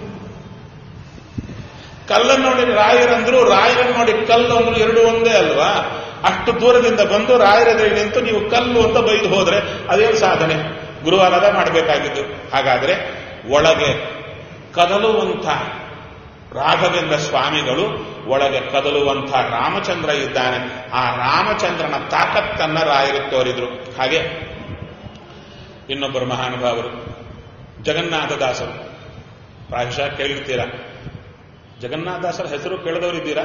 [SPEAKER 1] ಕಲ್ಲನ್ನು ನೋಡಿ ರಾಯರಂದ್ರು, ರಾಯರನ್ನು ನೋಡಿ ಕಲ್ಲು ಅಂದ್ರು. ಎರಡು ಒಂದೇ ಅಲ್ವಾ? ಅಷ್ಟು ದೂರದಿಂದ ಬಂದು ರಾಯರೆದುರಿಗೆ ನಿಂತು ನೀವು ಕಲ್ಲು ಅಂತ ಬೈದು ಹೋದ್ರೆ ಅದೇನು ಸಾಧನೆ? ಗುರುವಾರದ ಮಾಡಬೇಕಾಗಿದ್ದು. ಹಾಗಾದ್ರೆ ಒಳಗೆ ಕದಲುವಂಥ ರಾಘವೇಂದ್ರ ಸ್ವಾಮಿಗಳು, ಒಳಗೆ ಕದಲುವಂಥ ರಾಮಚಂದ್ರ ಇದ್ದಾನೆ. ಆ ರಾಮಚಂದ್ರನ ತಾಕತ್ತನ್ನ ರಾಯರು ತೋರಿದ್ರು. ಹಾಗೆ ಇನ್ನೊಬ್ಬರು ಮಹಾನುಭಾವರು ಜಗನ್ನಾಥದಾಸರು. ಪ್ರಾಯಶಃ ಕೇಳಿರ್ತೀರಾ. ಜಗನ್ನಾಥದಾಸರ ಹೆಸರು ಕೇಳಿದವರಿದ್ದೀರಾ?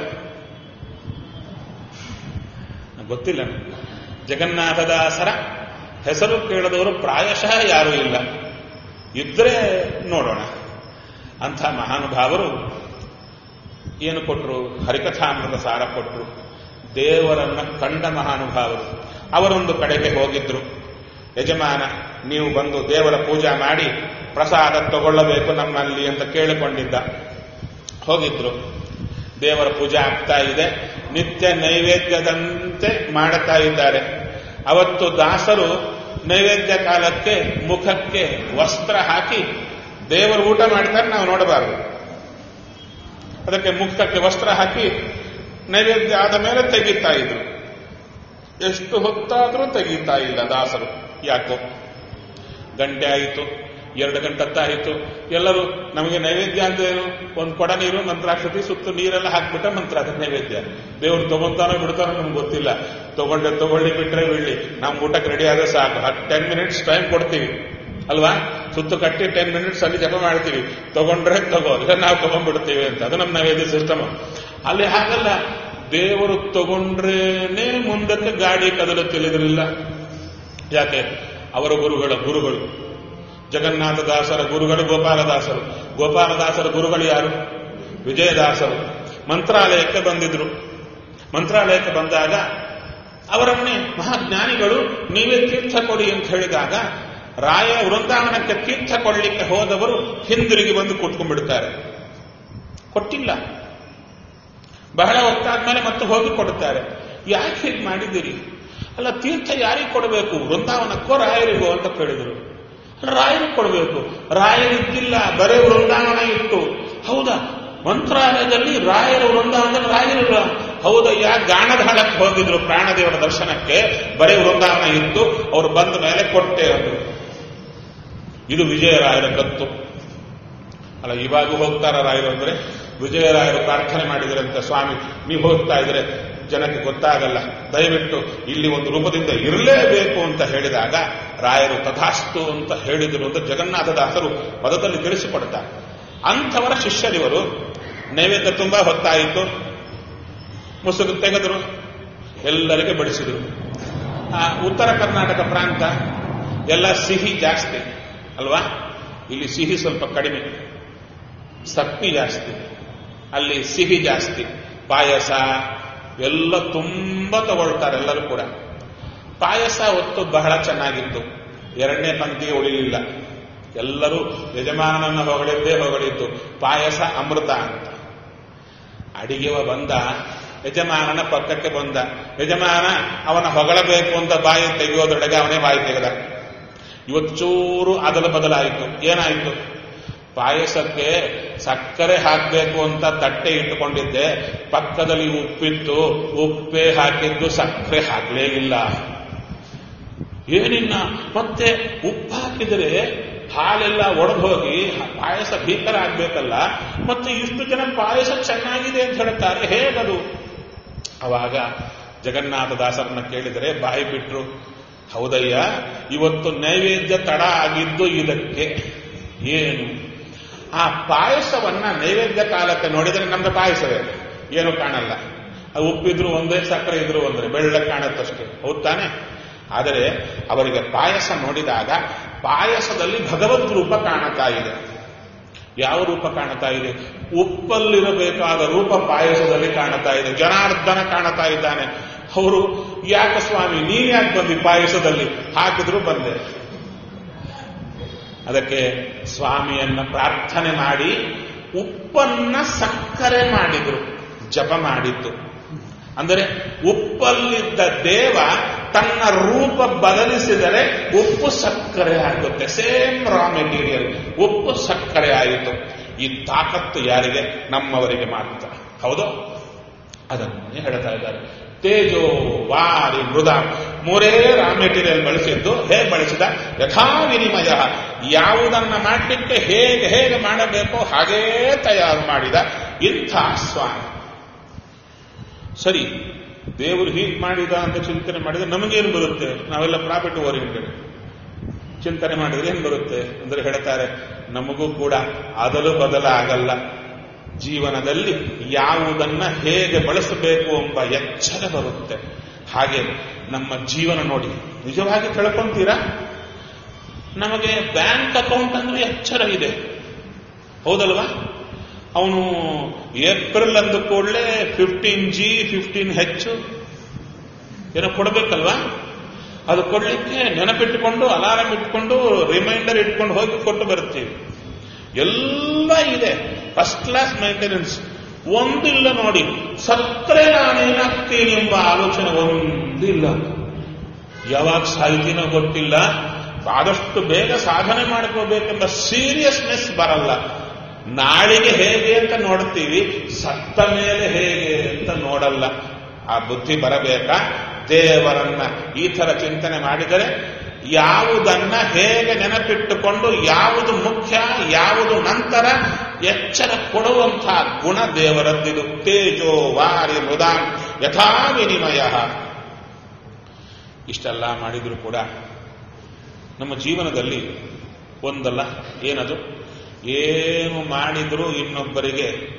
[SPEAKER 1] ಗೊತ್ತಿಲ್ಲ. ಜಗನ್ನಾಥದಾಸರ ಹೆಸರು ಕೇಳಿದವರು ಪ್ರಾಯಶಃ ಯಾರೂ ಇಲ್ಲ. ಇದ್ರೆ ನೋಡೋಣ. ಅಂಥ ಮಹಾನುಭಾವರು ಏನು ಕೊಟ್ಟರು? ಹರಿಕಥಾಮೃತ ಸಾರ ಕೊಟ್ಟರು. ದೇವರನ್ನ ಕಂಡ ಮಹಾನುಭಾವರು. ಅವರೊಂದು ಕಡೆಗೆ ಹೋಗಿದ್ರು. ಯಜಮಾನ, ನೀವು ಬಂದು ದೇವರ ಪೂಜಾ ಮಾಡಿ ಪ್ರಸಾದ ತಗೊಳ್ಳಬೇಕು ನಮ್ಮಲ್ಲಿ ಅಂತ ಕೇಳಿಕೊಂಡಿದ್ದ. ಹೋಗಿದ್ರು. ದೇವರ ಪೂಜೆ ಆಗ್ತಾ ಇದೆ. ನಿತ್ಯ ನೈವೇದ್ಯದಂತೆ ಮಾಡುತ್ತಾ ಇದ್ದಾರೆ. ಅವತ್ತು ದಾಸರು ನೈವೇದ್ಯ ಕಾಲಕ್ಕೆ ಮುಖಕ್ಕೆ ವಸ್ತ್ರ ಹಾಕಿ ದೇವರು ಊಟ ಮಾಡ್ತಾರೆ, ನಾವು ನೋಡಬಾರದು. ಅದಕ್ಕೆ ಮುಖಕ್ಕೆ ವಸ್ತ್ರ ಹಾಕಿ ನೈವೇದ್ಯ ಆದ ಮೇಲೆ ತೆಗೀತಾ ಇದ್ರು. ಎಷ್ಟು ಹೊತ್ತಾದರೂ ತೆಗೀತಾ ಇಲ್ಲ ದಾಸರು. ಯಾಕೋ? ಗಂಟೆ ಆಯಿತು, ಎರಡು ಗಂಟತ್ತಾಯಿತು. ಎಲ್ಲರೂ ನಮಗೆ ನೈವೇದ್ಯ ಅಂತ ಏನು? ಒಂದು ಕೊಡ ನೀರು, ಮಂತ್ರಾಕ್ಷತಿ, ಸುತ್ತು ನೀರೆಲ್ಲ ಹಾಕ್ಬಿಟ್ಟ ಮಂತ್ರ, ಅದಕ್ಕೆ ನೈವೇದ್ಯ. ದೇವರು ತಗೊಂತಾನೋ ಬಿಡ್ತಾನೋ ನಮ್ಗೆ ಗೊತ್ತಿಲ್ಲ. ತಗೊಂಡೆ ತಗೊಳ್ಳಿ, ಬಿಟ್ರೆ ಬಿಡ್ಲಿ, ನಮ್ಮ ಊಟಕ್ಕೆ ರೆಡಿ ಆದ್ರೆ ಸಾಕು. ಟೆನ್ ಮಿನಿಟ್ಸ್ ಟೈಮ್ ಕೊಡ್ತೀವಿ ಅಲ್ವಾ? ಸುತ್ತು ಕಟ್ಟಿ ಟೆನ್ ಮಿನಿಟ್ಸ್ ಅಲ್ಲಿ ಜಪ ಮಾಡ್ತೀವಿ. ತಗೊಂಡ್ರೆ ತಗೋ, ಇಲ್ಲ ನಾವು ತಗೊಂಡ್ಬಿಡ್ತೀವಿ ಅಂತ. ಅದು ನಮ್ಮ ನೈವೇದ್ಯ ಸಿಸ್ಟಮ್. ಅಲ್ಲಿ ಹಾಗಲ್ಲ. ದೇವರು ತಗೊಂಡ್ರೇನೆ ಮುಂದಕ್ಕೆ ಗಾಡಿ ಕದಲು ತಿಳಿದಿರಲಿಲ್ಲ. ಯಾಕೆ? ಅವರ ಗುರುಗಳ ಗುರುಗಳು ಜಗನ್ನಾಥದಾಸರ ಗುರುಗಳು ಗೋಪಾಲದಾಸರು. ಗೋಪಾಲದಾಸರ ಗುರುಗಳು ಯಾರು? ವಿಜಯದಾಸರು. ಮಂತ್ರಾಲಯಕ್ಕೆ ಬಂದಿದ್ರು. ಮಂತ್ರಾಲಯಕ್ಕೆ ಬಂದಾಗ ಅವರನ್ನೇ ಮಹಾಜ್ಞಾನಿಗಳು ನೀವೇ ತೀರ್ಥ ಕೊಡಿ ಅಂತ ಹೇಳಿದಾಗ ರಾಯ ವೃಂದಾವನಕ್ಕೆ ತೀರ್ಥ ಕೊಡಲಿಕ್ಕೆ ಹೋದವರು ಹಿಂದಿರುಗಿ ಬಂದು ಕೂತ್ಕೊಂಡ್ಬಿಡ್ತಾರೆ. ಕೊಟ್ಟಿಲ್ಲ. ಬಹಳ ಹೊತ್ತಾದ್ಮೇಲೆ ಮತ್ತೆ ಹೋಗಿ ಕೊಡುತ್ತಾರೆ. ಯಾಕೆ ಹೀಗೆ ಮಾಡಿದ್ದೀರಿ? ಅಲ್ಲ, ತೀರ್ಥ ಯಾರಿಗೆ ಕೊಡಬೇಕು? ವೃಂದಾವನಕ್ಕೋ ರಾಯರಿಗೋ ಅಂತ ಕೇಳಿದರು. ರಾಯರಿಗೆ ಕೊಡಬೇಕು. ರಾಯರಿದ್ದಿಲ್ಲ, ಬರೇ ವೃಂದಾವನ ಇತ್ತು. ಹೌದಾ? ಮಂತ್ರಾಲಯದಲ್ಲಿ ರಾಯರ ವೃಂದಾವನದಲ್ಲಿ ರಾಯರಿಲ್ಲ. ಹೌದಯ್ಯ, ಗಾಣಧಾಳಕ್ಕೆ ಹೋಗಿದ್ರು ಪ್ರಾಣದೇವರ ದರ್ಶನಕ್ಕೆ, ಬರೇ ವೃಂದಾವನ ಇತ್ತು. ಅವರು ಬಂದ ಮೇಲೆ ಕೊಟ್ಟೆ ಅಂದರು. ಇದು ವಿಜಯರಾಯರ ಕತ್ತು. ಅಲ್ಲ, ಇವಾಗ ಹೋಗ್ತಾರ ರಾಯರು ಅಂದ್ರೆ? ವಿಜಯರಾಯರು ಪ್ರಾರ್ಥನೆ ಮಾಡಿದ್ರಂತೆ, ಸ್ವಾಮಿ ನೀವು ಹೋಗ್ತಾ ಇದ್ರೆ ಜನಕ್ಕೆ ಗೊತ್ತಾಗಲ್ಲ, ದಯವಿಟ್ಟು ಇಲ್ಲಿ ಒಂದು ರೂಪದಿಂದ ಇರಲೇಬೇಕು ಅಂತ ಹೇಳಿದಾಗ ರಾಯರು ತಥಾಸ್ತು ಅಂತ ಹೇಳಿದರು ಅಂತ ಜಗನ್ನಾಥದಾಸರು ಪದದಲ್ಲಿ ತಿಳಿಸಿಕೊಡ್ತಾರೆ. ಅಂಥವರ ಶಿಷ್ಯರಿವರು. ನೈವೇದ್ಯ ತುಂಬಾ ಹೊತ್ತಾಯಿತು, ಮುಸುಗು ತೆಗೆದರು, ಎಲ್ಲರಿಗೆ ಬಡಿಸಿದರು. ಆ ಉತ್ತರ ಕರ್ನಾಟಕ ಪ್ರಾಂತ ಎಲ್ಲ ಸಿಹಿ ಜಾಸ್ತಿ ಅಲ್ವಾ? ಇಲ್ಲಿ ಸಿಹಿ ಸ್ವಲ್ಪ ಕಡಿಮೆ, ಸಪ್ಪಿ ಜಾಸ್ತಿ, ಅಲ್ಲಿ ಸಿಹಿ ಜಾಸ್ತಿ. ಪಾಯಸ ಎಲ್ಲ ತುಂಬಾ ತಗೊಳ್ತಾರೆ ಎಲ್ಲರೂ ಕೂಡ. ಪಾಯಸ ಹೊತ್ತು ಬಹಳ ಚೆನ್ನಾಗಿತ್ತು, ಎರಡನೇ ಪಂಕ್ತಿಗೆ ಉಳಿಲಿಲ್ಲ. ಎಲ್ಲರೂ ಯಜಮಾನನ ಹೊಗಳಿದ್ದೇ ಹೊಗಳಿದ್ದು, ಪಾಯಸ ಅಮೃತ ಅಂತ. ಅಡಿಗೆವ ಬಂದ, ಯಜಮಾನನ ಪಕ್ಕಕ್ಕೆ ಬಂದ. ಯಜಮಾನ ಅವನ ಹೊಗಳಬೇಕು ಅಂತ ಬಾಯಿ ತೆಗೆಯೋದ್ರೊಳಗೆ ಅವನೇ ಬಾಯಿ ತೆಗೆದ. ಇವತ್ತು ಚೂರು ಅದಲ ಬದಲಾಯಿತು. ಏನಾಯಿತು? ಪಾಯಸಕ್ಕೆ ಸಕ್ಕರೆ ಹಾಕಬೇಕು ಅಂತ ತಟ್ಟೆ ಇಟ್ಟುಕೊಂಡಿದ್ದೆ, ಪಕ್ಕದಲ್ಲಿ ಉಪ್ಪಿತ್ತು, ಉಪ್ಪೇ ಹಾಕಿದ್ದು, ಸಕ್ಕರೆ ಹಾಕಲೇ ಇಲ್ಲ. ಏನಿಲ್ಲ, ಮತ್ತೆ ಉಪ್ಪು ಹಾಕಿದರೆ ಹಾಲೆಲ್ಲ ಒಡೆದು ಹೋಗಿ ಪಾಯಸ ಭೀಕರ ಆಗ್ಬೇಕಲ್ಲ, ಮತ್ತೆ ಇಷ್ಟು ಜನ ಪಾಯಸ ಚೆನ್ನಾಗಿದೆ ಅಂತ ಹೇಳ್ತಾರೆ, ಹೇಗದು? ಅವಾಗ ಜಗನ್ನಾಥದಾಸರನ್ನ ಕೇಳಿದರೆ ಬಾಯಿ ಬಿಟ್ರು, ಹೌದಯ್ಯ, ಇವತ್ತು ನೈವೇದ್ಯ ತಡ ಆಗಿದ್ದು ಇದಕ್ಕೆ. ಏನು? ಆ ಪಾಯಸವನ್ನ ನೈವೇದ್ಯ ಕಾಲಕ್ಕೆ ನೋಡಿದರೆ ನಮ್ದು ಪಾಯಸವೇ, ಏನು ಕಾಣಲ್ಲ. ಅದು ಉಪ್ಪಿದ್ರು ಒಂದೇ, ಸಕ್ಕರೆ ಇದ್ರು ಒಂದೇ, ಬೆಳ್ಳಕ್ಕೆ ಕಾಣುತ್ತಷ್ಟೇ, ಹೌದ್ ತಾನೆ? ಆದರೆ ಅವರಿಗೆ ಪಾಯಸ ನೋಡಿದಾಗ ಪಾಯಸದಲ್ಲಿ ಭಗವದ್ ರೂಪ ಕಾಣುತ್ತಾ ಇದೆ. ಯಾವ ರೂಪ ಕಾಣುತ್ತಾ ಇದೆ? ಉಪ್ಪಲ್ಲಿರಬೇಕಾದ ರೂಪ ಪಾಯಸದಲ್ಲಿ ಕಾಣುತ್ತಾ ಇದೆ. ಜನಾರ್ದನ ಕಾಣುತ್ತಾ ಇದ್ದಾನೆ. ಅವರು, ಯಾಕೆ ಸ್ವಾಮಿ ನೀನ್ ಯಾಕೆ ಬಂದಿ ಪಾಯಸದಲ್ಲಿ? ಹಾಕಿದ್ರು ಬಂದೆ. ಅದಕ್ಕೆ ಸ್ವಾಮಿಯನ್ನ ಪ್ರಾರ್ಥನೆ ಮಾಡಿ ಉಪ್ಪನ್ನ ಸಕ್ಕರೆ ಮಾಡಿದ್ರು, ಜಪ ಮಾಡಿದ್ದು. ಅಂದರೆ ಉಪ್ಪಲ್ಲಿದ್ದ ದೇವ ತನ್ನ ರೂಪ ಬದಲಿಸಿದರೆ ಉಪ್ಪು ಸಕ್ಕರೆ ಆಗುತ್ತೆ. ಸೇಮ್ ರಾ ಮೆಟೀರಿಯಲ್, ಉಪ್ಪು ಸಕ್ಕರೆ ಆಯಿತು. ಈ ತಾಕತ್ತು ಯಾರಿಗೆ? ನಮ್ಮವರಿಗೆ ಮಾತ್ರ. ಹೌದು, ಅದನ್ನೇ ಹೇಳ್ತಾ ಇದ್ದಾರೆ. ತೇಜೋ ವಾರಿ ಮೃದ, ಮೂರೇ ರಾ ಮೆಟೀರಿಯಲ್ ಬಳಸಿದ್ದು. ಹೇಗೆ ಬಳಸಿದ? ಯಥಾ ವಿನಿಮಯ, ಯಾವುದನ್ನ ಮಾಡಲಿಕ್ಕೆ ಹೇಗೆ ಹೇಗೆ ಮಾಡಬೇಕೋ ಹಾಗೇ ತಯಾರು ಮಾಡಿದ ಇಂಥ ಸ್ವಾಮಿ. ಸರಿ, ದೇವರು ಹೀಗೆ ಮಾಡಿದ ಅಂತ ಚಿಂತನೆ ಮಾಡಿದ್ರೆ ನಮಗೇನು ಬರುತ್ತೆ? ನಾವೆಲ್ಲ ಪ್ರಾಫಿಟ್ ಓರಿಯೆಂಟೆಡ್ ಚಿಂತನೆ ಮಾಡಿದ್ರೆ ಏನು ಬರುತ್ತೆ ಅಂದ್ರೆ ಹೇಳ್ತಾರೆ, ನಮಗೂ ಕೂಡ ಅದಲು ಬದಲಾಗಲ್ಲ. ಜೀವನದಲ್ಲಿ ಯಾವುದನ್ನ ಹೇಗೆ ಬಳಸಬೇಕು ಎಂಬ ಎಚ್ಚರ ಬರುತ್ತೆ. ಹಾಗೆ ನಮ್ಮ ಜೀವನ ನೋಡಿ ನಿಜವಾಗಿ ತಿಳ್ಕೊಂತೀರಾ? ನಮಗೆ ಬ್ಯಾಂಕ್ ಅಕೌಂಟ್ ಅಂದ್ರೆ ಎಚ್ಚರ ಇದೆ, ಹೌದಲ್ವಾ? ಅವನು ಏಪ್ರಿಲ್ ಅಂದ ಕೂಡಲೇ ಫಿಫ್ಟೀನ್ ಜಿ ಫಿಫ್ಟೀನ್ ಹೆಚ್ಚು ಏನೋ ಕೊಡಬೇಕಲ್ವಾ? ಅದು ಕೊಡ್ಲಿಕ್ಕೆ ನೆನಪಿಟ್ಟುಕೊಂಡು ಅಲಾರಾಮ್ ಇಟ್ಕೊಂಡು ರಿಮೈಂಡರ್ ಇಟ್ಕೊಂಡು ಹೋಗಿ ಕೊಟ್ಟು ಬರ್ತೀವಿ. ಎಲ್ಲ ಇದೆ, ಫಸ್ಟ್ ಕ್ಲಾಸ್ ಮೇಂಟೆನೆನ್ಸ್. ಒಂದಿಲ್ಲ ನೋಡಿ, ಸತ್ತರೆ ನಾನೇನಾಗ್ತೀನಿ ಎಂಬ ಆಲೋಚನೆ ಒಂದಿಲ್ಲ. ಯಾವಾಗ ಸಾಯ್ತೀನೋ ಗೊತ್ತಿಲ್ಲ, ಆದಷ್ಟು ಬೇಗ ಸಾಧನೆ ಮಾಡ್ಕೋಬೇಕೆಂಬ ಸೀರಿಯಸ್ನೆಸ್ ಬರಲ್ಲ. ನಾಳಿಗೆ ಹೇಗೆ ಅಂತ ನೋಡ್ತೀವಿ, ಸತ್ತ ಮೇಲೆ ಹೇಗೆ ಅಂತ ನೋಡಲ್ಲ. ಆ ಬುದ್ಧಿ ಬರಬೇಕಾ? ದೇವರನ್ನ ಈ ಥರ ಚಿಂತನೆ ಮಾಡಿದರೆ ಯಾವುದನ್ನ ಹೇಗೆ ನೆನಪಿಟ್ಟುಕೊಂಡು ಯಾವುದು ಮುಖ್ಯ ಯಾವುದು ನಂತರ ಎಚ್ಚರ ಕೊಡುವಂತಹ ಗುಣ ದೇವರದ್ದಿದು. ತೇಜೋ ವಾರಿ ಮೃದಾಂ ಯಥಾ ವಿನಿಮಯ. ಇಷ್ಟೆಲ್ಲ ಮಾಡಿದರೂ ಕೂಡ ನಮ್ಮ ಜೀವನದಲ್ಲಿ ಒಂದಲ್ಲ ಏನದು, ಏನು ಮಾಡಿದರೂ ಇನ್ನೊಬ್ಬರಿಗೆ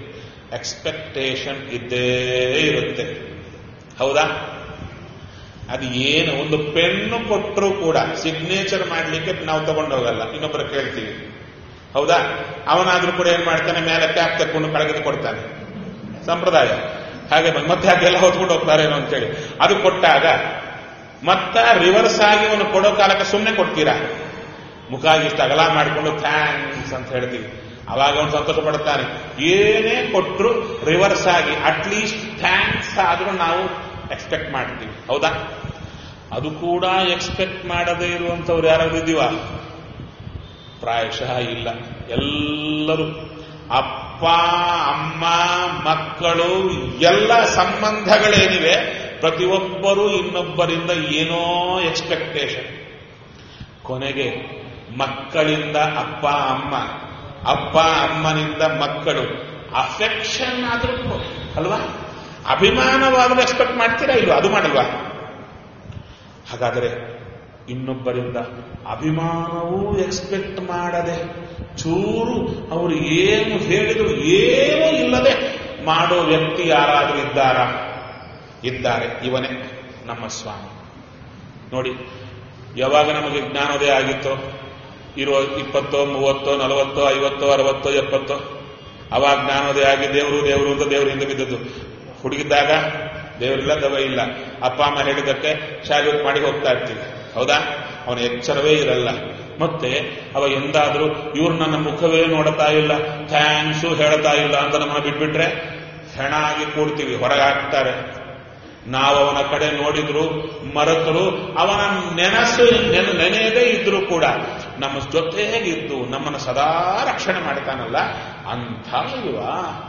[SPEAKER 1] ಎಕ್ಸ್ಪೆಕ್ಟೇಷನ್ ಇದ್ದೇ ಇರುತ್ತೆ. ಹೌದಾ? ಅದು ಏನು, ಒಂದು ಪೆನ್ನು ಕೊಟ್ಟರೂ ಕೂಡ ಸಿಗ್ನೇಚರ್ ಮಾಡಲಿಕ್ಕೆ ನಾವು ತಗೊಂಡೋಗಲ್ಲ, ಇನ್ನೊಬ್ಬರು ಕೇಳ್ತೀವಿ. ಹೌದಾ? ಅವನಾದ್ರೂ ಕೂಡ ಏನ್ ಮಾಡ್ತಾನೆ, ಮೇಲೆ ಕ್ಯಾಪ್ ತಕ್ಕೊಂಡು ಕಳಗದೆ ಕೊಡ್ತಾನೆ. ಸಂಪ್ರದಾಯ ಹಾಗೆ. ಮತ್ತೆ ಹಾಗೆಲ್ಲ ಹೊತ್ಕೊಂಡು ಹೋಗ್ತಾರೇನೋ ಅಂತೇಳಿ ಅದು ಕೊಟ್ಟಾಗ ಮತ್ತ ರಿವರ್ಸ್ ಆಗಿ ಅವನು ಕೊಡೋ ಕಾಲಕ್ಕೆ ಸುಮ್ಮನೆ ಕೊಡ್ತೀರಾ? ಮುಖ ಇಷ್ಟ ಅಗಲ ಮಾಡಿಕೊಂಡು ಥ್ಯಾಂಕ್ಸ್ ಅಂತ ಹೇಳ್ತೀವಿ. ಅವಾಗ ಅವನು ಸಂತೋಷ ಪಡ್ತಾನೆ. ಏನೇ ಕೊಟ್ಟರು ರಿವರ್ಸ್ ಆಗಿ ಅಟ್ಲೀಸ್ಟ್ ಥ್ಯಾಂಕ್ಸ್ ಆದ್ರೂ ನಾವು ಎಕ್ಸ್ಪೆಕ್ಟ್ ಮಾಡ್ತೀವಿ. ಹೌದಾ? ಅದು ಕೂಡ ಎಕ್ಸ್ಪೆಕ್ಟ್ ಮಾಡದೇ ಇರುವಂತವ್ರು ಯಾರಾದ್ರೂ ಇದೀವ? ಪ್ರಾಯಶಃ ಇಲ್ಲ. ಎಲ್ಲರೂ ಅಪ್ಪ ಅಮ್ಮ ಮಕ್ಕಳು ಎಲ್ಲ ಸಂಬಂಧಗಳೇನಿವೆ ಪ್ರತಿಯೊಬ್ಬರೂ ಇನ್ನೊಬ್ಬರಿಂದ ಏನೋ ಎಕ್ಸ್ಪೆಕ್ಟೇಷನ್. ಕೊನೆಗೆ ಮಕ್ಕಳಿಂದ ಅಪ್ಪ ಅಮ್ಮ, ಅಪ್ಪ ಅಮ್ಮನಿಂದ ಮಕ್ಕಳು ಅಫೆಕ್ಷನ್ ಆದ್ರೂ ಅಲ್ವಾ? ಅಭಿಮಾನವಾದರೂ ಎಕ್ಸ್ಪೆಕ್ಟ್ ಮಾಡ್ತೀರಾ ಇಲ್ವಾ? ಅದು ಮಾಡಲ್ವಾ? ಹಾಗಾದರೆ ಇನ್ನೊಬ್ಬರಿಂದ ಅಭಿಮಾನವೂ ಎಕ್ಸ್ಪೆಕ್ಟ್ ಮಾಡದೆ, ಚೂರು ಅವರು ಏನು ಹೇಳಿದ್ರು ಏನೂ ಇಲ್ಲದೆ ಮಾಡೋ ವ್ಯಕ್ತಿ ಯಾರಾದರೂ ಇದ್ದಾರಾ? ಇದ್ದಾರೆ. ಇವನೇ ನಮ್ಮ ಸ್ವಾಮಿ. ನೋಡಿ, ಯಾವಾಗ ನಮಗೆ ಜ್ಞಾನೋದಯ ಆಗಿತ್ತೋ, ಇರೋ ಇಪ್ಪತ್ತೋ ಮೂವತ್ತೋ ನಲವತ್ತೋ ಐವತ್ತೋ ಅರವತ್ತೋ ಎಪ್ಪತ್ತೋ, ಅವಾಗ ಜ್ಞಾನೋದಯ ಆಗಿ ದೇವರು ದೇವರು ಅಂತ ದೇವರು ಹಿಂದೆ ಬಿದ್ದದ್ದು. ಹುಡುಗಿದ್ದಾಗ ದೇವರಿಲ್ಲ, ದವ ಇಲ್ಲ, ಅಪ್ಪ ಅಮ್ಮ ಹೇಳಿದ್ದಕ್ಕೆ ಶಾಲ್ಯೂಟ್ ಮಾಡಿ ಹೋಗ್ತಾ ಇರ್ತೀವಿ. ಹೌದಾ? ಅವನ ಎಚ್ಚರವೇ ಇರಲ್ಲ. ಮತ್ತೆ ಅವ ಎಂದಾದ್ರೂ ಇವ್ರು ನನ್ನ ಮುಖವೇ ನೋಡ್ತಾ ಇಲ್ಲ, ಥ್ಯಾಂಕ್ಸು ಹೇಳ್ತಾ ಇಲ್ಲ ಅಂತ ನಮ್ಮನ್ನ ಬಿಟ್ಬಿಟ್ರೆ ಹೆಣ ಆಗಿ ಕೂಡ್ತೀವಿ, ಹೊರಗೆ ಹಾಕ್ತಾರೆ. ನಾವು ಅವನ ಕಡೆ ನೋಡಿದ್ರು ಮರೆತರು, ಅವನ ನೆನಸು ನೆನೆಯದೇ ಇದ್ರು ಕೂಡ ನಮ್ಮ ಜೊತೆಗಿದ್ದು ನಮ್ಮನ್ನು ಸದಾ ರಕ್ಷಣೆ ಮಾಡ್ತಾನಲ್ಲ, ಅಂಥ ಇವ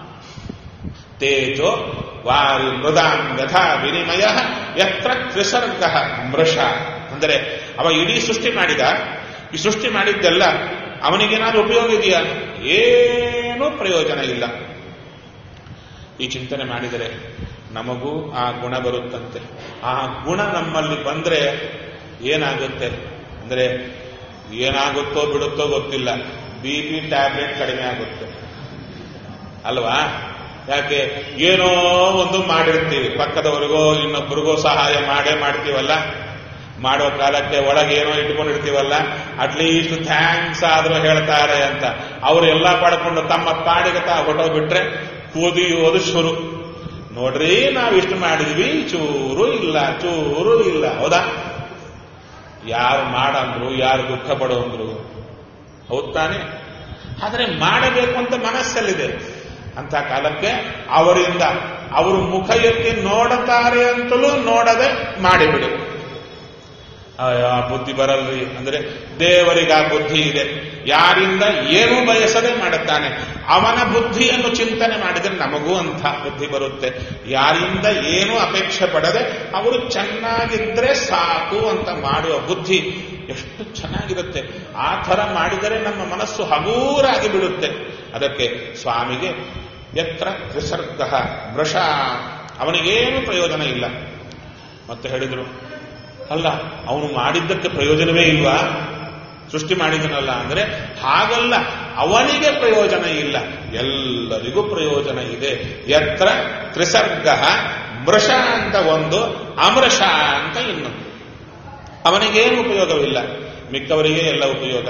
[SPEAKER 1] ತೇಜೋ ವಾರಿ ಮೃದಾಂ ಯಥಾ ವಿನಿಮಯ ಯತ್ರ ತ್ರಿಸರ್ಗ ಮೃಷ. ಅಂದರೆ ಅವ ಇಡೀ ಸೃಷ್ಟಿ ಮಾಡಿದ. ಈ ಸೃಷ್ಟಿ ಮಾಡಿದ್ದೆಲ್ಲ ಅವನಿಗೇನಾದ್ರೂ ಉಪಯೋಗ ಇದೆಯಾ? ಏನೂ ಪ್ರಯೋಜನ ಇಲ್ಲ. ಈ ಚಿಂತನೆ ಮಾಡಿದರೆ ನಮಗೂ ಆ ಗುಣ ಬರುತ್ತಂತೆ. ಆ ಗುಣ ನಮ್ಮಲ್ಲಿ ಬಂದ್ರೆ ಏನಾಗುತ್ತೆ ಅಂದ್ರೆ, ಏನಾಗುತ್ತೋ ಬಿಡುತ್ತೋ ಗೊತ್ತಿಲ್ಲ, ಬಿ ಪಿ ಟ್ಯಾಬ್ಲೆಟ್ ಕಡಿಮೆ ಆಗುತ್ತೆ ಅಲ್ವಾ? ಯಾಕೆ? ಏನೋ ಒಂದು ಮಾಡಿರ್ತೀವಿ, ಪಕ್ಕದವರಿಗೋ ಇನ್ನೊಬ್ಬರಿಗೋ ಸಹಾಯ ಮಾಡೇ ಮಾಡ್ತೀವಲ್ಲ, ಮಾಡೋ ಕಾಲಕ್ಕೆ ಒಳಗೆ ಏನೋ ಇಟ್ಕೊಂಡಿರ್ತೀವಲ್ಲ, ಅಟ್ಲೀಸ್ಟ್ ಥ್ಯಾಂಕ್ಸ್ ಆದ್ರೂ ಹೇಳ್ತಾರೆ ಅಂತ ಅವರೆಲ್ಲ ಪಡ್ಕೊಂಡು ತಮ್ಮ ಪಾಡಿಗೆ ತಾ ಹೊಟ್ಟೋಗ್ಬಿಟ್ರೆ ಕುದಿಯೋದು ಶುರು. ನೋಡ್ರಿ, ನಾವಿಷ್ಟು ಮಾಡಿದ್ವಿ, ಚೂರು ಇಲ್ಲ, ಚೂರು ಇಲ್ಲ. ಹೌದಾ? ಯಾರು ಮಾಡಂದ್ರು, ಯಾರು ದುಃಖ ಪಡೋಂದ್ರು? ಹೌದ್ ತಾನೆ? ಆದರೆ ಮಾಡಬೇಕು ಅಂತ ಮನಸ್ಸಲ್ಲಿದೆ. ಅಂತ ಕಾಲಕ್ಕೆ ಅವರಿಂದ ಅವರು ಮುಖ ಎತ್ತಿ ನೋಡುತ್ತಾರೆ ಅಂತಲೂ ನೋಡದೆ ಮಾಡಿಬಿಡು. ಆ ಬುದ್ಧಿ ಬರಲ್ರಿ ಅಂದ್ರೆ ದೇವರಿಗೆ ಆ ಬುದ್ಧಿ ಇದೆ. ಯಾರಿಂದ ಏನೂ ಬಯಸದೆ ಮಾಡುತ್ತಾನೆ, ಅವನ ಬುದ್ಧಿಯನ್ನು ಚಿಂತನೆ ಮಾಡಿದರೆ ನಮಗೂ ಅಂಥ ಬುದ್ಧಿ ಬರುತ್ತೆ. ಯಾರಿಂದ ಏನೂ ಅಪೇಕ್ಷೆ ಪಡದೆ ಅವರು ಚೆನ್ನಾಗಿದ್ರೆ ಸಾಕು ಅಂತ ಮಾಡುವ ಬುದ್ಧಿ ಎಷ್ಟು ಚೆನ್ನಾಗಿರುತ್ತೆ. ಆ ಥರ ಮಾಡಿದರೆ ನಮ್ಮ ಮನಸ್ಸು ಹಗೂರಾಗಿ ಬಿಡುತ್ತೆ. ಅದಕ್ಕೆ ಸ್ವಾಮಿಗೆ ಯತ್ರ ತ್ರಿಸರ್ಗ ವೃಷ, ಅವನಿಗೇನು ಪ್ರಯೋಜನ ಇಲ್ಲ. ಮತ್ತೆ ಹೇಳಿದ್ರು, ಅಲ್ಲ ಅವನು ಮಾಡಿದ್ದಕ್ಕೆ ಪ್ರಯೋಜನವೇ ಇಲ್ವಾ? ಸೃಷ್ಟಿ ಮಾಡಿದನಲ್ಲ ಅಂದ್ರೆ ಹಾಗಲ್ಲ, ಅವನಿಗೆ ಪ್ರಯೋಜನ ಇಲ್ಲ, ಎಲ್ಲರಿಗೂ ಪ್ರಯೋಜನ ಇದೆ. ಯತ್ರ ತ್ರಿಸರ್ಗ ಮೃಷ ಅಂತ ಒಂದು, ಅಮೃಷ ಅಂತ ಇನ್ನೊಂದು. ಅವನಿಗೇನು ಉಪಯೋಗವಿಲ್ಲ, ಮಿಕ್ಕವರಿಗೆ ಎಲ್ಲ ಉಪಯೋಗ.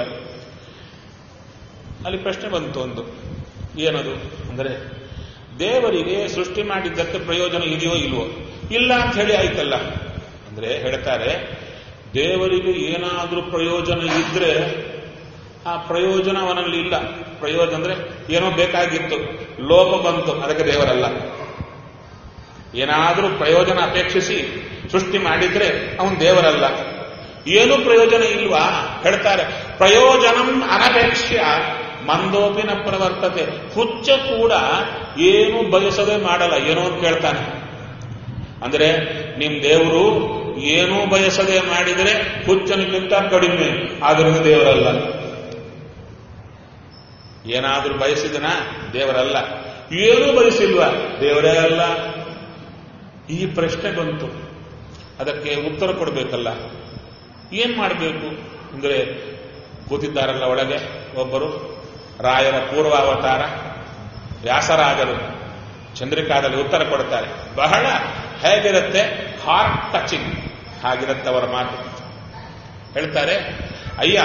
[SPEAKER 1] ಅಲ್ಲಿ ಪ್ರಶ್ನೆ ಬಂತು ಒಂದು, ಏನದು ಅಂದರೆ ದೇವರಿಗೆ ಸೃಷ್ಟಿ ಮಾಡಿದ್ದಕ್ಕೆ ಪ್ರಯೋಜನ ಇದೆಯೋ ಇಲ್ವೋ? ಇಲ್ಲ ಅಂತ ಹೇಳಿ ಆಯ್ತಲ್ಲ. ಅಂದ್ರೆ ಹೇಳ್ತಾರೆ, ದೇವರಿಗೆ ಏನಾದ್ರೂ ಪ್ರಯೋಜನ ಇದ್ರೆ ಆ ಪ್ರಯೋಜನ ಅವನಲ್ಲಿ ಇಲ್ಲ. ಪ್ರಯೋಜನ ಅಂದ್ರೆ ಏನೋ ಬೇಕಾಗಿತ್ತು, ಲೋಪ ಬಂತು, ಅದಕ್ಕೆ ದೇವರಲ್ಲ. ಏನಾದ್ರೂ ಪ್ರಯೋಜನ ಅಪೇಕ್ಷಿಸಿ ಸೃಷ್ಟಿ ಮಾಡಿದ್ರೆ ಅವನು ದೇವರಲ್ಲ. ಏನು ಪ್ರಯೋಜನ ಇಲ್ವಾ? ಹೇಳ್ತಾರೆ, ಪ್ರಯೋಜನಂ ಅನಪೇಕ್ಷ್ಯ ಮಂದೋಪಿನ ಪ್ರವರ್ತತೆ. ಹುಚ್ಚ ಕೂಡ ಏನು ಬಯಸದೆ ಮಾಡಲ್ಲ, ಏನೋ ಅಂತ ಕೇಳ್ತಾನೆ. ಅಂದ್ರೆ ನಿಮ್ ದೇವರು ಏನೂ ಬಯಸದೆ ಮಾಡಿದರೆ ಹುಚ್ಚನಿಗಿಂತ ಕಡಿಮೆ, ಆದ್ರಿಂದ ದೇವರಲ್ಲ. ಏನಾದ್ರೂ ಬಯಸಿದನ ದೇವರಲ್ಲ. ಏನೂ ಬಯಸಿಲ್ವಾ ದೇವರೇ ಅಲ್ಲ. ಈ ಪ್ರಶ್ನೆ ಬಂತು, ಅದಕ್ಕೆ ಉತ್ತರ ಕೊಡಬೇಕಲ್ಲ. ಏನ್ ಮಾಡಬೇಕು ಅಂದ್ರೆ, ಕೂತಿದ್ದಾರಲ್ಲ ಒಳಗೆ ಒಬ್ಬರು, ರಾಯರ ಪೂರ್ವಾವತಾರ ವ್ಯಾಸರಾಜರು. ಚಂದ್ರಿಕಾದಲ್ಲಿ ಉತ್ತರ ಕೊಡ್ತಾರೆ. ಬಹಳ ಹೇಗಿರುತ್ತೆ, ಹಾರ್ಟ್ ಟಚಿಂಗ್ ಹಾಗಿರುತ್ತೆ ಅವರ ಮಾತು. ಹೇಳ್ತಾರೆ, ಅಯ್ಯ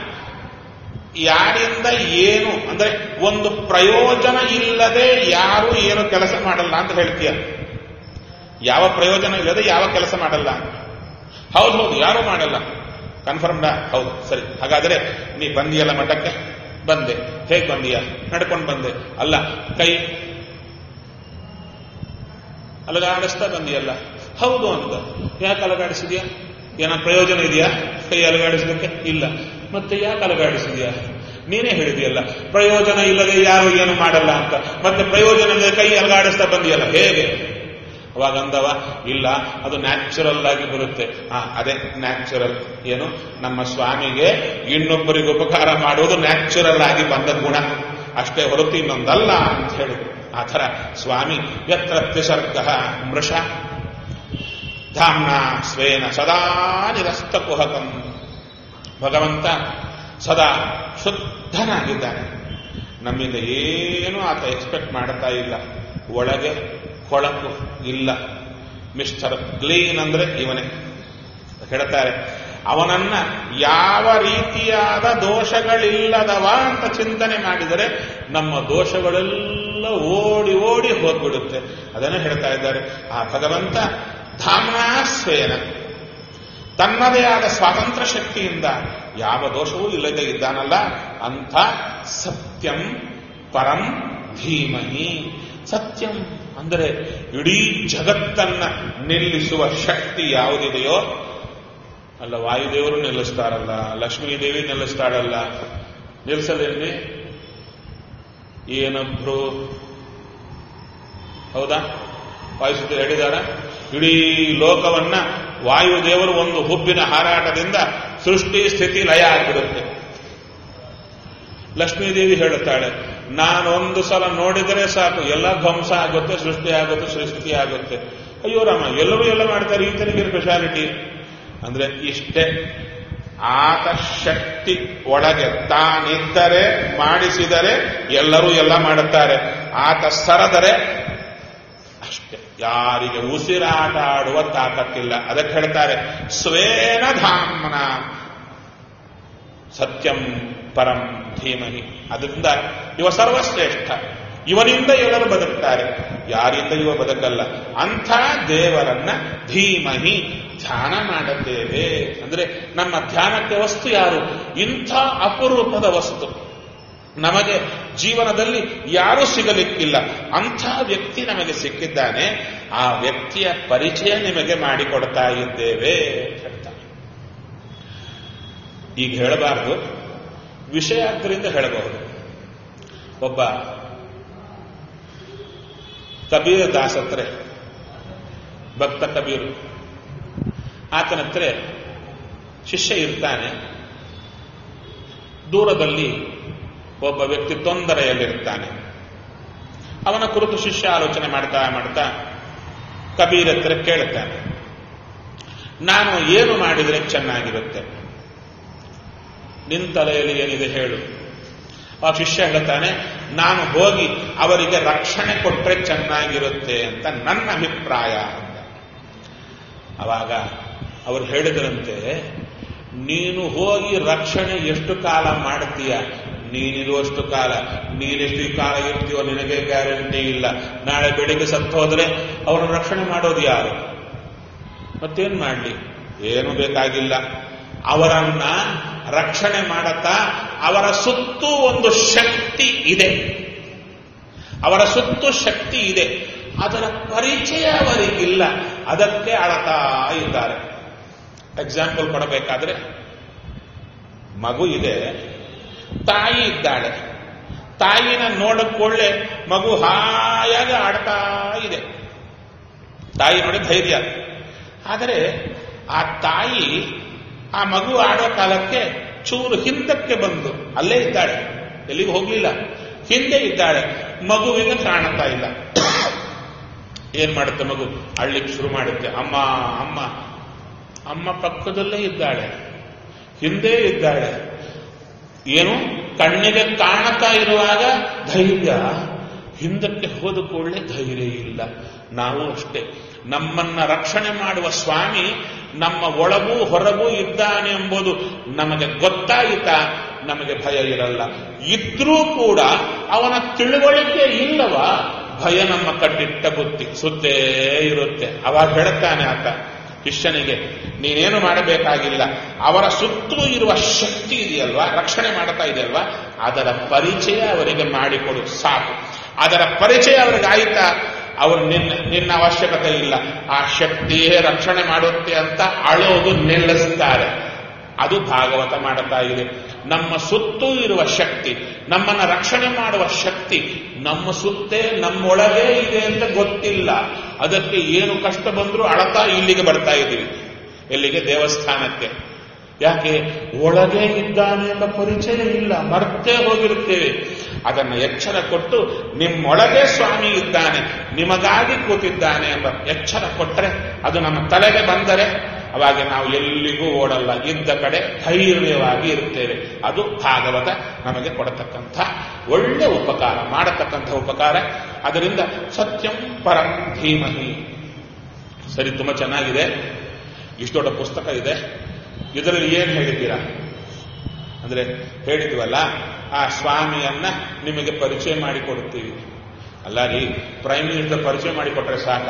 [SPEAKER 1] ಯಾರಿಂದ ಏನು ಅಂದ್ರೆ ಒಂದು ಪ್ರಯೋಜನ ಇಲ್ಲದೆ ಯಾರು ಏನು ಕೆಲಸ ಮಾಡಲ್ಲ ಅಂತ ಹೇಳ್ತೀಯ. ಯಾವ ಪ್ರಯೋಜನ ಇಲ್ಲದೆ ಯಾವ ಕೆಲಸ ಮಾಡಲ್ಲ. ಹೌದು ಹೌದು ಯಾರು ಮಾಡಲ್ಲ. ಕನ್ಫರ್ಮ್ಡಾ? ಹೌದು, ಸರಿ. ಹಾಗಾದ್ರೆ ನೀ ಬಂದಿಯಲ್ಲ ಮಠಕ್ಕೆ? ಬಂದೆ. ಹೇಗೆ ಬಂದೀಯ? ನಡ್ಕೊಂಡು ಬಂದೆ. ಅಲ್ಲ, ಕೈ ಅಲಗಾಡಿಸ್ತಾ ಬಂದಿಯಲ್ಲ? ಹೌದು ಅಂತ. ಯಾಕೆ ಅಲಗಾಡಿಸಿದ್ಯಾ? ಏನ ಪ್ರಯೋಜನ ಇದೆಯಾ ಕೈ ಅಲಗಾಡಿಸೋದಕ್ಕೆ? ಇಲ್ಲ. ಮತ್ತೆ ಯಾಕೆ ಅಲಗಾಡಿಸಿದ್ಯಾ? ನೀನೇ ಹೇಳಿದೆಯಲ್ಲ ಪ್ರಯೋಜನ ಇಲ್ಲದೆ ಯಾರು ಏನು ಮಾಡಲ್ಲ ಅಂತ. ಮತ್ತೆ ಪ್ರಯೋಜನ ಇಲ್ಲದೆ ಕೈ ಅಲಗಾಡಿಸ್ತಾ ಬಂದಿಯಲ್ಲ, ಹೇಗೆ? ಅವಾಗ ಅಂದವ, ಇಲ್ಲ ಅದು ನ್ಯಾಚುರಲ್ ಆಗಿ ಬರುತ್ತೆ. ಹಾ, ಅದೇ ನ್ಯಾಚುರಲ್. ಏನು? ನಮ್ಮ ಸ್ವಾಮಿಗೆ ಇನ್ನೊಬ್ಬರಿಗೆ ಉಪಕಾರ ಮಾಡುವುದು ನ್ಯಾಚುರಲ್ ಆಗಿ ಬಂದ ಗುಣ ಅಷ್ಟೇ ಹೊರತು ಇನ್ನೊಂದಲ್ಲ ಅಂತ ಹೇಳಿದ್ರು. ಆ ಥರ ಸ್ವಾಮಿ ಯತ್ರ ತ್ರಿಸರ್ಗ ಮೃಷ ಧಾಮ್ನ ಸ್ವೇನ ಸದಾ ನಿರಸ್ತ ಕುಹಕಂ. ಭಗವಂತ ಸದಾ ಶುದ್ಧನಾಗಿದ್ದಾನೆ. ನಮ್ಮಿಂದ ಏನೂ ಆತ ಎಕ್ಸ್ಪೆಕ್ಟ್ ಮಾಡ್ತಾ ಇಲ್ಲ. ಒಳಗೆ ಕೊಳಕು ಇಲ್ಲ. ಮಿಸ್ಟರ್ ಕ್ಲೀನ್ ಅಂದ್ರೆ ಇವನೇ. ಹೇಳ್ತಾರೆ, ಅವನನ್ನ ಯಾವ ರೀತಿಯಾದ ದೋಷಗಳಿಲ್ಲದವ ಅಂತ ಚಿಂತನೆ ಮಾಡಿದರೆ ನಮ್ಮ ದೋಷಗಳೆಲ್ಲ ಓಡಿ ಓಡಿ ಹೋಗ್ಬಿಡುತ್ತೆ. ಅದನ್ನೇ ಹೇಳ್ತಾ ಇದ್ದಾರೆ. ಆ ಭಗವಂತ ಧಾಮ್ನಾ ಸ್ವೇನ ತನ್ನದೇ ಆದ ಸ್ವಾತಂತ್ರ್ಯ ಶಕ್ತಿಯಿಂದ ಯಾವ ದೋಷವೂ ಇಲ್ಲದೆ ಇದ್ದಾನಲ್ಲ, ಅಂಥ ಸತ್ಯಂ ಪರಂ ಧೀಮಹಿ. ಸತ್ಯಂ ಅಂದರೆ ಇಡೀ ಜಗತ್ತನ್ನ ನಿಲ್ಲಿಸುವ ಶಕ್ತಿ ಯಾವುದಿದೆಯೋ, ಅಲ್ಲ ವಾಯುದೇವರು ನಿಲ್ಲಿಸ್ತಾರಲ್ಲ, ಲಕ್ಷ್ಮೀದೇವಿ ನಿಲ್ಲಿಸ್ತಾಳಲ್ಲ, ನಿಲ್ಲಿಸಲೇನ್ರಿ? ಏನಬ್ರು ಹೌದಾ? ವಾಯುಸುತ್ತ ಹೇಳಿದಾರ ಇಡೀ ಲೋಕವನ್ನ ವಾಯುದೇವರು ಒಂದು ಹುಬ್ಬಿನ ಹಾರಾಟದಿಂದ ಸೃಷ್ಟಿ ಸ್ಥಿತಿ ಲಯ ಆಗಿಬಿಡುತ್ತೆ. ಲಕ್ಷ್ಮೀದೇವಿ ಹೇಳುತ್ತಾಳೆ, ನಾನೊಂದು ಸಲ ನೋಡಿದರೆ ಸಾಕು, ಎಲ್ಲ ಧ್ವಂಸ ಆಗುತ್ತೆ, ಸೃಷ್ಟಿ ಆಗುತ್ತೆ, ಸೃಷ್ಟಿ ಆಗುತ್ತೆ. ಅಯ್ಯೋ ರಾಮ, ಎಲ್ಲರೂ ಎಲ್ಲ ಮಾಡ್ತಾರೆ, ಈತನಿಗೆ ಸ್ಪೆಷಾಲಿಟಿ ಅಂದ್ರೆ ಇಷ್ಟೇ. ಆತ ಶಕ್ತಿ ಒಳಗೆ ತಾನಿದ್ದರೆ ಮಾಡಿಸಿದರೆ ಎಲ್ಲರೂ ಎಲ್ಲ ಮಾಡುತ್ತಾರೆ. ಆತ ಸರದರೆ ಅಷ್ಟೇ, ಯಾರಿಗೆ ಉಸಿರಾಟ ಆಡುವ ತಾಕತ್ತಿಲ್ಲ. ಅದಕ್ಕೆ ಹೇಳ್ತಾರೆ ಸ್ವೇನ ಧಾಮ್ನ ಸತ್ಯಂ ಪರಂ ಧೀಮಹಿ. ಅದರಿಂದ ಇವ ಸರ್ವಶ್ರೇಷ್ಠ. ಇವನಿಂದ ಎಲ್ಲರೂ ಬದುಕ್ತಾರೆ, ಯಾರಿಂದ ಇವ ಬದುಕಲ್ಲ. ಅಂಥ ದೇವರನ್ನ ಧೀಮಹಿ ಧ್ಯಾನ ಮಾಡುತ್ತೇವೆ. ಅಂದ್ರೆ ನಮ್ಮ ಧ್ಯಾನಕ್ಕೆ ವಸ್ತು ಯಾರು? ಇಂಥ ಅಪರೂಪದ ವಸ್ತು ನಮಗೆ ಜೀವನದಲ್ಲಿ ಯಾರೂ ಸಿಗಲಿಕ್ಕಿಲ್ಲ. ಅಂಥ ವ್ಯಕ್ತಿ ನಮಗೆ ಸಿಕ್ಕಿದ್ದಾನೆ. ಆ ವ್ಯಕ್ತಿಯ ಪರಿಚಯ ನಿಮಗೆ ಮಾಡಿಕೊಡ್ತಾ ಇದ್ದೇವೆ ಹೇಳ್ತಾರೆ. ಈಗ ಹೇಳಬಾರದು, ವಿಷಯ ಆದ್ದರಿಂದ ಹೇಳಬಹುದು. ಒಬ್ಬ ಕಬೀರ್ ದಾಸ್ ಹತ್ರ, ಭಕ್ತ ಕಬೀರ್, ಆತನ ಹತ್ರ ಶಿಷ್ಯ ಇರ್ತಾನೆ. ದೂರದಲ್ಲಿ ಒಬ್ಬ ವ್ಯಕ್ತಿ ತೊಂದರೆಯಲ್ಲಿರ್ತಾನೆ. ಅವನ ಕುರಿತು ಶಿಷ್ಯ ಆಲೋಚನೆ ಮಾಡ್ತಾ ಮಾಡ್ತಾ ಕಬೀರ್ ಹತ್ರ ಕೇಳ್ತಾನೆ, ನಾನು ಏನು ಮಾಡಿದರೆ ಚೆನ್ನಾಗಿರುತ್ತೆ? ನಿನ್ನ ತಲೆಯಲ್ಲಿ ಏನಿದೆ ಹೇಳು. ಆ ಶಿಷ್ಯ ಹೇಳ್ತಾನೆ, ನಾನು ಹೋಗಿ ಅವರಿಗೆ ರಕ್ಷಣೆ ಕೊಟ್ಟರೆ ಚೆನ್ನಾಗಿರುತ್ತೆ ಅಂತ ನನ್ನ ಅಭಿಪ್ರಾಯ ಅಂತ. ಅವಾಗ ಅವರು ಹೇಳಿದ್ರಂತೆ, ನೀನು ಹೋಗಿ ರಕ್ಷಣೆ ಎಷ್ಟು ಕಾಲ ಮಾಡ್ತೀಯ? ನೀನಿರುವಷ್ಟು ಕಾಲ. ನೀನೆಷ್ಟು ಕಾಲ ಇರ್ತೀಯೋ ನಿನಗೆ ಗ್ಯಾರಂಟಿ ಇಲ್ಲ. ನಾಳೆ ಬೆಳಿಗ್ಗೆ ಸತ್ತು ಹೋದ್ರೆ ಅವರನ್ನು ರಕ್ಷಣೆ ಮಾಡೋದು ಯಾರು? ಮತ್ತೇನು ಮಾಡಲಿ? ಏನು ಬೇಕಾಗಿಲ್ಲ. ಅವರನ್ನ ರಕ್ಷಣೆ ಮಾಡತಾ ಅವರ ಸುತ್ತೂ ಒಂದು ಶಕ್ತಿ ಇದೆ. ಅವರ ಸುತ್ತು ಶಕ್ತಿ ಇದೆ, ಅದರ ಪರಿಚಯ ಅವರಿಗಿಲ್ಲ. ಅದಕ್ಕೆ ಅಳತಾ ಇದ್ದಾರೆ. ಎಕ್ಸಾಂಪಲ್ ಕೊಡಬೇಕಾದ್ರೆ, ಮಗು ಇದೆ, ತಾಯಿ ಇದ್ದಾಳೆ. ತಾಯಿನ ನೋಡಕೊಳ್ಳೆ ಮಗು ಹಾಯಾಗಿ ಆಡ್ತಾ ಇದೆ. ತಾಯಿ ನೋಡಿ ಧೈರ್ಯ. ಆದರೆ ಆ ತಾಯಿ ಆ ಮಗು ಆಡೋ ಕಾಲಕ್ಕೆ ಚೂರು ಹಿಂದಕ್ಕೆ ಬಂದು ಅಲ್ಲೇ ಇದ್ದಾಳೆ, ಎಲ್ಲಿಗೂ ಹೋಗ್ಲಿಲ್ಲ, ಹಿಂದೆ ಇದ್ದಾಳೆ. ಮಗುವಿಗೆ ಕಾಣುತ್ತಾ ಇಲ್ಲ. ಏನ್ ಮಾಡುತ್ತೆ ಮಗು? ಅಳ್ಳಿಕ್ಕೆ ಶುರು ಮಾಡುತ್ತೆ. ಅಮ್ಮ ಅಮ್ಮ ಅಮ್ಮ ಪಕ್ಕದಲ್ಲೇ ಇದ್ದಾಳೆ, ಹಿಂದೆ ಇದ್ದಾಳೆ. ಏನು ಕಣ್ಣಿಗೆ ಕಾಣುತ್ತಾ ಇರುವಾಗ ಧೈರ್ಯ, ಹಿಂದಕ್ಕೆ ಹೋದ ಕೂಡಲೇ ಧೈರ್ಯ ಇಲ್ಲ. ನಾವು ಅಷ್ಟೇ, ನಮ್ಮನ್ನ ರಕ್ಷಣೆ ಮಾಡುವ ಸ್ವಾಮಿ ನಮ್ಮ ಒಳಗೂ ಹೊರಗೂ ಇದ್ದಾನೆ ಎಂಬುದು ನಮಗೆ ಗೊತ್ತಾಯಿತಾ ನಮಗೆ ಭಯ ಇರಲ್ಲ. ಇದ್ರೂ ಕೂಡ ಅವನ ತಿಳುವಳಿಕೆ ಇಲ್ಲವ, ಭಯ ನಮ್ಮ ಕಟ್ಟಿಟ್ಟ ಬುತ್ತಿ ಸುತ್ತೇ ಇರುತ್ತೆ. ಅವಾಗ ಹೇಳುತ್ತಾನೆ ಆತ ಶಿಷ್ಯನಿಗೆ, ನೀನೇನು ಮಾಡಬೇಕಾಗಿಲ್ಲ, ಅವರ ಸುತ್ತಲೂ ಇರುವ ಶಕ್ತಿ ಇದೆಯಲ್ವಾ, ರಕ್ಷಣೆ ಮಾಡ್ತಾ ಇದೆಯಲ್ವಾ, ಅದರ ಪರಿಚಯ ಅವರಿಗೆ ಮಾಡಿಕೊಡು ಸಾಕು. ಅದರ ಪರಿಚಯ ಅವರಿಗೆ ಆಯಿತಾ, ಅವರು ನಿನ್ನ ನಿನ್ನ ಅವಶ್ಯಕತೆ ಇಲ್ಲ, ಆ ಶಕ್ತಿಯೇ ರಕ್ಷಣೆ ಮಾಡುತ್ತೆ ಅಂತ ಅಳೋದು ನಿಲ್ಲಿಸ್ತಾರೆ. ಅದು ಭಾಗವತ ಮಾಡುತ್ತಾ ಇದೆ. ನಮ್ಮ ಸುತ್ತೂ ಇರುವ ಶಕ್ತಿ, ನಮ್ಮನ್ನ ರಕ್ಷಣೆ ಮಾಡುವ ಶಕ್ತಿ ನಮ್ಮ ಸುತ್ತೇ ನಮ್ಮೊಳಗೇ ಇದೆ ಅಂತ ಗೊತ್ತಿಲ್ಲ. ಅದಕ್ಕೆ ಏನು ಕಷ್ಟ ಬಂದರೂ ಅಳತಾ ಇಲ್ಲಿಗೆ ಬರ್ತಾ ಇದ್ದೀವಿ. ಎಲ್ಲಿಗೆ? ದೇವಸ್ಥಾನಕ್ಕೆ. ಯಾಕೆ? ಒಳಗೆ ಇದ್ದಾನೆ ಎಂಬ ಪರಿಚಯ ಇಲ್ಲ, ಮರ್ತೇ ಹೋಗಿರುತ್ತೇವೆ. ಅದನ್ನು ಎಚ್ಚರ ಕೊಟ್ಟು ನಿಮ್ಮೊಳಗೆ ಸ್ವಾಮಿ ಇದ್ದಾನೆ, ನಿಮಗಾಗಿ ಕೂತಿದ್ದಾನೆ ಎಂಬ ಎಚ್ಚರ ಕೊಟ್ಟರೆ, ಅದು ನಮ್ಮ ತಲೆಗೆ ಬಂದರೆ ಅವಾಗ ನಾವು ಎಲ್ಲಿಗೂ ಓಡಲ್ಲ, ಇದ್ದ ಕಡೆ ಧೈರ್ಯವಾಗಿ ಇರುತ್ತೇವೆ. ಅದು ಭಾಗವತ ನಮಗೆ ಕೊಡತಕ್ಕಂಥ ಒಳ್ಳೆ ಉಪಕಾರ, ಮಾಡತಕ್ಕಂಥ ಉಪಕಾರ. ಅದರಿಂದ ಸತ್ಯಂ ಪರಂ ಧೀಮಹಿ. ಸರಿ, ತುಂಬಾ ಚೆನ್ನಾಗಿದೆ. ಇಷ್ಟು ದೊಡ್ಡ ಪುಸ್ತಕ ಇದೆ. ಇದರಲ್ಲಿ ಏನು ಹೇಳಿದ್ದೀರಾ ಅಂದ್ರೆ, ಹೇಳಿದ್ವಲ್ಲ ಆ ಸ್ವಾಮಿಯನ್ನ ನಿಮಗೆ ಪರಿಚಯ ಮಾಡಿಕೊಡುತ್ತೀವಿ. ಅಲ್ಲ ರೀ, ಪ್ರೈಮ್ ಮಿನಿಸ್ಟರ್ ಪರಿಚಯ ಮಾಡಿಕೊಟ್ರೆ ಸಾಕ,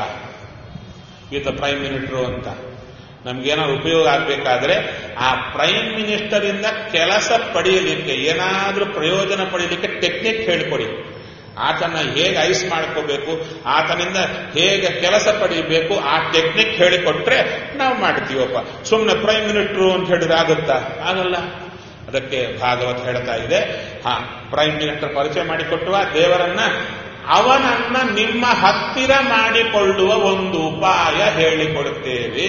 [SPEAKER 1] ಈತ ಪ್ರೈಮ್ ಮಿನಿಸ್ಟರು ಅಂತ. ನಮ್ಗೇನಾದ್ರು ಉಪಯೋಗ ಆಗಬೇಕಾದ್ರೆ ಆ ಪ್ರೈಮ್ ಮಿನಿಸ್ಟರ್ ಇಂದ ಕೆಲಸ ಪಡೆಯಲಿಕ್ಕೆ, ಏನಾದ್ರೂ ಪ್ರಯೋಜನ ಪಡೆಯಲಿಕ್ಕೆ ಟೆಕ್ನಿಕ್ ಹೇಳಿಕೊಡಿ. ಆತನ ಹೇಗೆ ಐಸ್ ಮಾಡ್ಕೋಬೇಕು, ಆತನಿಂದ ಹೇಗೆ ಕೆಲಸ ಪಡೆಯಬೇಕು, ಆ ಟೆಕ್ನಿಕ್ ಹೇಳಿಕೊಟ್ರೆ ನಾವು ಮಾಡ್ತೀವಪ್ಪ. ಸುಮ್ಮನೆ ಪ್ರೈಮ್ ಮಿನಿಸ್ಟರು ಅಂತ ಹೇಳಿದ್ರೆ ಆಗುತ್ತಾ? ಆಗಲ್ಲ. ಅದಕ್ಕೆ ಭಾಗವತ ಹೇಳ್ತಾ ಇದೆ, ಹಾ, ಪ್ರೈಮ್ ಮಿನಿಸ್ಟರ್ ಪರಿಚಯ ಮಾಡಿಕೊಟ್ಟುವ ದೇವರನ್ನ, ಅವನನ್ನ ನಿಮ್ಮ ಹತ್ತಿರ ಮಾಡಿಕೊಳ್ಳುವ ಒಂದು ಉಪಾಯ ಹೇಳಿಕೊಡುತ್ತೇವೆ.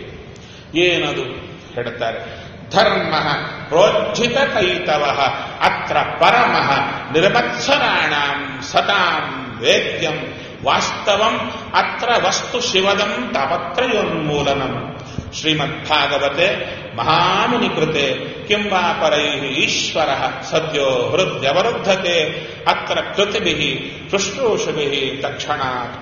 [SPEAKER 1] ಏನದು ಹೇಳ್ತಾರೆ? ಧರ್ಮ ಪ್ರೋಜ್ಜಿತ ಕೈತವ ಅತ್ರ ಪರಮಃ ನಿರ್ಮತ್ಸರಾಣಾಂ ಸತಾಂ ವೇದ್ಯಂ ವಾಸ್ತವಂ ಅತ್ರ ವಸ್ತು ಶಿವದಂ ತಾಪತ್ರಯೋನ್ಮೂಲನಂ. ಶ್ರೀಮದ್ಭಾಗವತೆ ಮಹಾಮುನಿಕೃತೆ ಕಿಂವಾ ಪರೈಃ ಈಶ್ವರಃ ಸದ್ಯೋ ಹೃದ್ಯವರುದ್ಧತೆ ಅತ್ರ ಕೃತಿಭಿಃ ಶುಶ್ರೂಷಭಿಃ ತಕ್ಷಣಾತ್.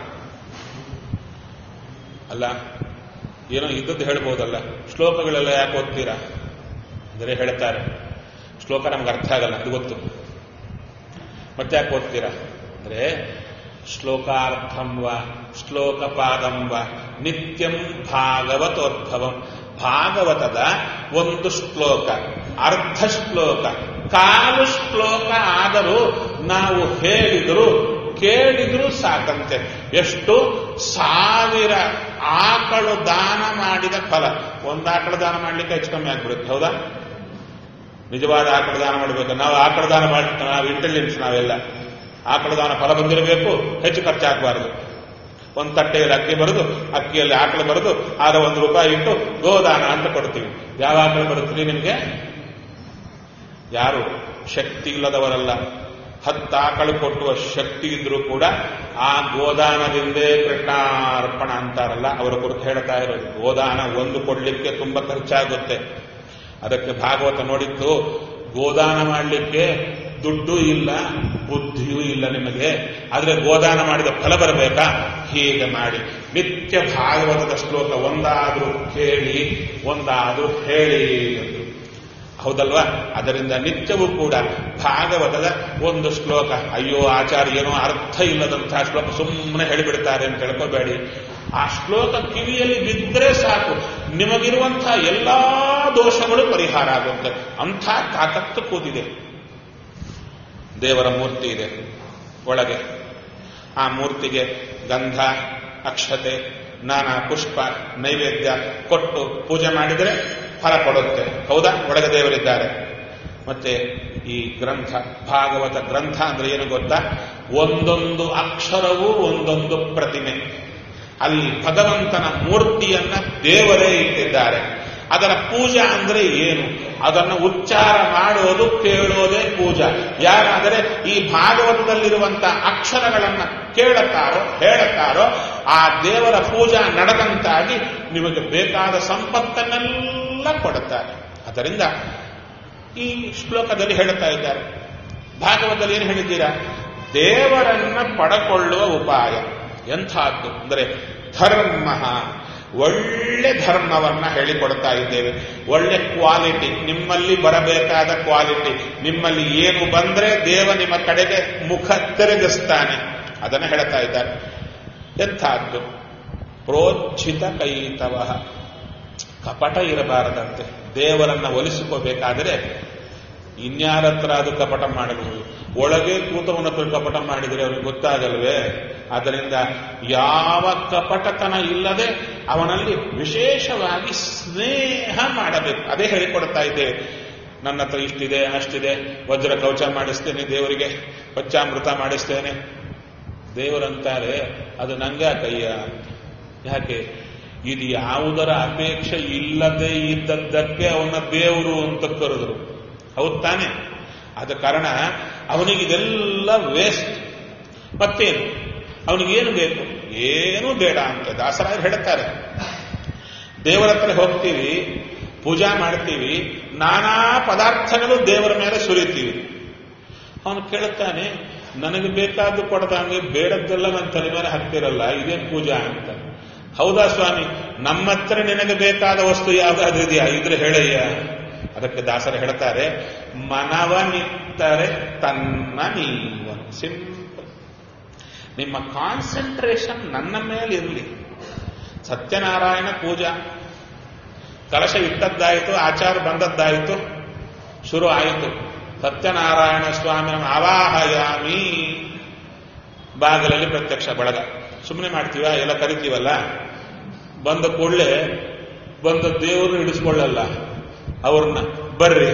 [SPEAKER 1] ಅಲ್ಲ, ಏನೋ ಇದ್ದದ್ದು ಹೇಳ್ಬೋದಲ್ಲ, ಶ್ಲೋಕಗಳೆಲ್ಲ ಯಾಕೆ ಓದ್ತೀರಾ ಅಂದರೆ ಹೇಳ್ತಾರೆ, ಶ್ಲೋಕ ನಮ್ಗೆ ಅರ್ಥ ಆಗಲ್ಲ, ಅದು ಗೊತ್ತು, ಮತ್ತೆ ಯಾಕೆ ಓದ್ತೀರಾ ಅಂದ್ರೆ, ಶ್ಲೋಕಾರ್ಥಂವ ಶ್ಲೋಕಪಾದಂವ ನಿತ್ಯಂ ಭಾಗವತೋದ್ಭವಂ. ಭಾಗವತದ ಒಂದು ಶ್ಲೋಕ, ಅರ್ಧ ಶ್ಲೋಕ, ಕಾಲು ಶ್ಲೋಕ ಆದರೂ ನಾವು ಹೇಳಿದ್ರು ಕೇಳಿದ್ರು ಸಾಕಂತೆ. ಎಷ್ಟು? ಸಾವಿರ ಆಕಳು ದಾನ ಮಾಡಿದ ಫಲ. ಒಂದು ಆಕಳು ದಾನ ಮಾಡಲಿಕ್ಕೆ ಹೆಚ್ಚು ಕಮ್ಮಿ ಆಗ್ಬಿಡುತ್ತೆ, ಹೌದಾ? ನಿಜವಾದ ಆಕಳು ದಾನ ಮಾಡಬೇಕು. ನಾವು ಆಕಳು ದಾನ ಮಾಡ್ತೀವಿ, ನಾವು ಇಂಟೆಲಿಜೆನ್ಸ್, ನಾವೆಲ್ಲ ಆಕಳು ದಾನ ಫಲ ಬಂದಿರಬೇಕು, ಹೆಚ್ಚು ಖರ್ಚಾಗಬಾರದು. ಒಂದು ತಟ್ಟೆಯಲ್ಲಿ ಅಕ್ಕಿ ಬರೆದು, ಅಕ್ಕಿಯಲ್ಲಿ ಆಕಳು ಬರೆದು, ಆಗ ಒಂದು ರೂಪಾಯಿ ಇಟ್ಟು ಗೋದಾನ ಅಂತ ಕೊಡ್ತೀವಿ. ಯಾವ ಆಕಳು ಬರುತ್ತೀರಿ ನಿಮಗೆ? ಯಾರು ಶಕ್ತಿ ಇಲ್ಲದವರಲ್ಲ. ಹತ್ತು ಆಕಳು ಕೊಟ್ಟುವ ಶಕ್ತಿ ಇದ್ರೂ ಕೂಡ ಆ ಗೋದಾನದಿಂದೇ ಕೃಷ್ಣಾರ್ಪಣ ಅಂತಾರಲ್ಲ, ಅವರ ಕುರಿತು ಹೇಳ್ತಾ ಇರೋದು. ಗೋದಾನ ಒಂದು ಕೊಡ್ಲಿಕ್ಕೆ ತುಂಬಾ ಖರ್ಚಾಗುತ್ತೆ. ಅದಕ್ಕೆ ಭಾಗವತ ನೋಡಿತ್ತು, ಗೋದಾನ ಮಾಡಲಿಕ್ಕೆ ದುಡ್ಡು ಇಲ್ಲ, ಬುದ್ಧಿಯೂ ಇಲ್ಲ ನಿಮಗೆ, ಆದರೆ ಗೋದಾನ ಮಾಡಿದ ಫಲ ಬರಬೇಕಾ? ಹೀಗೆ ಮಾಡಿ ನಿತ್ಯ ಭಾಗವತದ ಶ್ಲೋಕ ಒಂದಾದ್ರೂ ಕೇಳಿ, ಒಂದಾದ್ರೂ ಹೇಳಿ ಎಂದು. ಹೌದಲ್ವಾ? ಅದರಿಂದ ನಿತ್ಯವೂ ಕೂಡ ಭಾಗವತದ ಒಂದು ಶ್ಲೋಕ, ಅಯ್ಯೋ ಆಚಾರ್ಯ ಏನೋ ಅರ್ಥ ಇಲ್ಲದಂತಹ ಶ್ಲೋಕ ಸುಮ್ಮನೆ ಹೇಳಿಬಿಡ್ತಾರೆ ಅಂತ ತಿಳ್ಕೋಬೇಡಿ. ಆ ಶ್ಲೋಕ ಕಿವಿಯಲ್ಲಿ ಬಿದ್ದರೆ ಸಾಕು, ನಿಮಗಿರುವಂತಹ ಎಲ್ಲಾ ದೋಷಗಳು ಪರಿಹಾರ ಆಗುತ್ತೆ. ಅಂಥ ತಾಕತ್ತು ಕೂತಿದೆ. ದೇವರ ಮೂರ್ತಿ ಇದೆ ಒಳಗೆ. ಆ ಮೂರ್ತಿಗೆ ಗಂಧ, ಅಕ್ಷತೆ, ನಾನಾ ಪುಷ್ಪ, ನೈವೇದ್ಯ ಕೊಟ್ಟು ಪೂಜೆ ಮಾಡಿದರೆ ಫಲ ಕೊಡುತ್ತೆ. ಹೌದಾ? ಒಳಗೆ ದೇವರಿದ್ದಾರೆ. ಮತ್ತೆ ಈ ಗ್ರಂಥ, ಭಾಗವತ ಗ್ರಂಥ ಅಂದ್ರೆ ಏನು ಗೊತ್ತಾ? ಒಂದೊಂದು ಅಕ್ಷರವೂ ಒಂದೊಂದು ಪ್ರತಿಮೆ. ಅಲ್ಲಿ ಭಗವಂತನ ಮೂರ್ತಿಯನ್ನ ದೇವರೇ ಇಟ್ಟಿದ್ದಾರೆ. ಅದರ ಪೂಜಾ ಅಂದ್ರೆ ಏನು? ಅದನ್ನು ಉಚ್ಚಾರ ಮಾಡೋದು, ಕೇಳೋದೇ ಪೂಜಾ. ಯಾರಾದರೆ ಈ ಭಾಗವತದಲ್ಲಿರುವಂತಹ ಅಕ್ಷರಗಳನ್ನ ಕೇಳುತ್ತಾರೋ ಹೇಳುತ್ತಾರೋ ಆ ದೇವರ ಪೂಜಾ ನಡೆದಂತಾಗಿ ನಿಮಗೆ ಬೇಕಾದ ಸಂಪತ್ತನ್ನೆಲ್ಲ ಕೊಡುತ್ತಾರೆ. ಅದರಿಂದ ಈ ಶ್ಲೋಕದಲ್ಲಿ ಹೇಳುತ್ತಾ ಇದ್ದಾರೆ. ಭಾಗವತದಲ್ಲಿ ಏನು ಹೇಳಿದ್ದೀರಾ? ದೇವರನ್ನ ಪಡಕೊಳ್ಳುವ ಉಪಾಯ ಎಂಥದ್ದು ಅಂದರೆ ಧರ್ಮ, ಒಳ್ಳೆ ಧರ್ಮವನ್ನ ಹೇಳಿಕೊಡ್ತಾ ಇದ್ದೇವೆ. ಒಳ್ಳೆ ಕ್ವಾಲಿಟಿ, ನಿಮ್ಮಲ್ಲಿ ಬರಬೇಕಾದ ಕ್ವಾಲಿಟಿ, ನಿಮ್ಮಲ್ಲಿ ಏನು ಬಂದ್ರೆ ದೇವ ನಿಮ್ಮ ಕಡೆಗೆ ಮುಖ ತಿರುಗಿಸ್ತಾನೆ, ಅದನ್ನು ಹೇಳ್ತಾ ಇದ್ದಾರೆ. ಎಂಥದ್ದು? ಪ್ರೋಜ್ಜಿತ ಕೈತವ, ಕಪಟ ಇರಬಾರದಂತೆ. ದೇವರನ್ನ ಒಲಿಸಿಕೋಬೇಕಾದರೆ ಇನ್ಯಾರ ಹತ್ರ ಅದು ಕಪಟ ಮಾಡಬಹುದು. ಒಳಗೆ ಕೂತವನ ಹತ್ರ ಕಪಟ ಮಾಡಿದರೆ ಅವ್ರಿಗೆ ಗೊತ್ತಾಗಲ್ವೇ? ಆದ್ದರಿಂದ ಯಾವ ಕಪಟತನ ಇಲ್ಲದೆ ಅವನಲ್ಲಿ ವಿಶೇಷವಾಗಿ ಸ್ನೇಹ ಮಾಡಬೇಕು. ಅದೇ ಹೇಳಿಕೊಡ್ತಾ ಇದ್ದೇವೆ. ನನ್ನ ಹತ್ರ ಇಷ್ಟಿದೆ ಅಷ್ಟಿದೆ, ವಜ್ರ ಕವಚ ಮಾಡಿಸ್ತೇನೆ, ದೇವರಿಗೆ ಪಚ್ಚಾಮೃತ ಮಾಡಿಸ್ತೇನೆ. ದೇವರಂತಾರೆ ಅದು ನಂಗೆ ಕೈಯ. ಯಾಕೆ? ಇದು ಯಾವುದರ ಅಪೇಕ್ಷೆ ಇಲ್ಲದೆ ಇದ್ದದ್ದಕ್ಕೆ ಅವನ ದೇವರು ಅಂತ ಕರೆದರು. ಹೌದು ತಾನೆ? ಆದ ಕಾರಣ ಅವನಿಗಿದೆಲ್ಲ ವೇಸ್ಟ್. ಮತ್ತೇನು ಅವನಿಗೇನು ಬೇಕು? ಏನೂ ಬೇಡ ಅಂತ ದಾಸರಾಯರು ಹೇಳ್ತಾರೆ. ದೇವರ ಹತ್ರ ಹೋಗ್ತೀವಿ, ಪೂಜಾ ಮಾಡ್ತೀವಿ, ನಾನಾ ಪದಾರ್ಥಗಳು ದೇವರ ಮೇಲೆ ಸುರಿತೀವಿ. ಅವನು ಕೇಳುತ್ತಾನೆ, ನನಗೆ ಬೇಕಾದ್ದು ಕೊಡದಂಗೆ ಬೇಡದ್ದೆಲ್ಲ ನನ್ನ ತಲೆ ಮೇಲೆ ಹಾಕ್ತಿರಲ್ಲ, ಇದೇನು ಪೂಜಾ ಅಂತ. ಹೌದಾ ಸ್ವಾಮಿ, ನಮ್ಮ ಹತ್ರ ನಿನಗೆ ಬೇಕಾದ ವಸ್ತು ಯಾವ್ದಾದ್ರು ಇದೆಯಾ? ಇದ್ರೆ ಹೇಳಯ್ಯ. ಅದಕ್ಕೆ ದಾಸರು ಹೇಳ್ತಾರೆ, ಮನವನಿತ್ತರೆ ತನ್ನ ನೀವನು. ಸಿಂಪಲ್. ನಿಮ್ಮ ಕಾನ್ಸಂಟ್ರೇಷನ್ ನನ್ನ ಮೇಲೆ ಇರಲಿ. ಸತ್ಯನಾರಾಯಣ ಪೂಜಾ, ಕಲಶ ಇಟ್ಟದ್ದಾಯಿತು, ಆಚಾರ ಬಂದದ್ದಾಯಿತು, ಶುರು ಆಯಿತು. ಸತ್ಯನಾರಾಯಣ ಸ್ವಾಮಿ ಆವಾಹಯಾಮಿ, ಬಾಗಿಲಲ್ಲಿ ಪ್ರತ್ಯಕ್ಷ ಬಳಗ. ಸುಮ್ಮನೆ ಮಾಡ್ತೀವ, ಎಲ್ಲ ಕರಿತೀವಲ್ಲ, ಬಂದ ಕೂಡಲೇ ಬಂದ ದೇವ್ರನ್ನ ಹಿಡಿಸ್ಕೊಳ್ಳಲ್ಲ, ಅವ್ರನ್ನ ಬರ್ರಿ,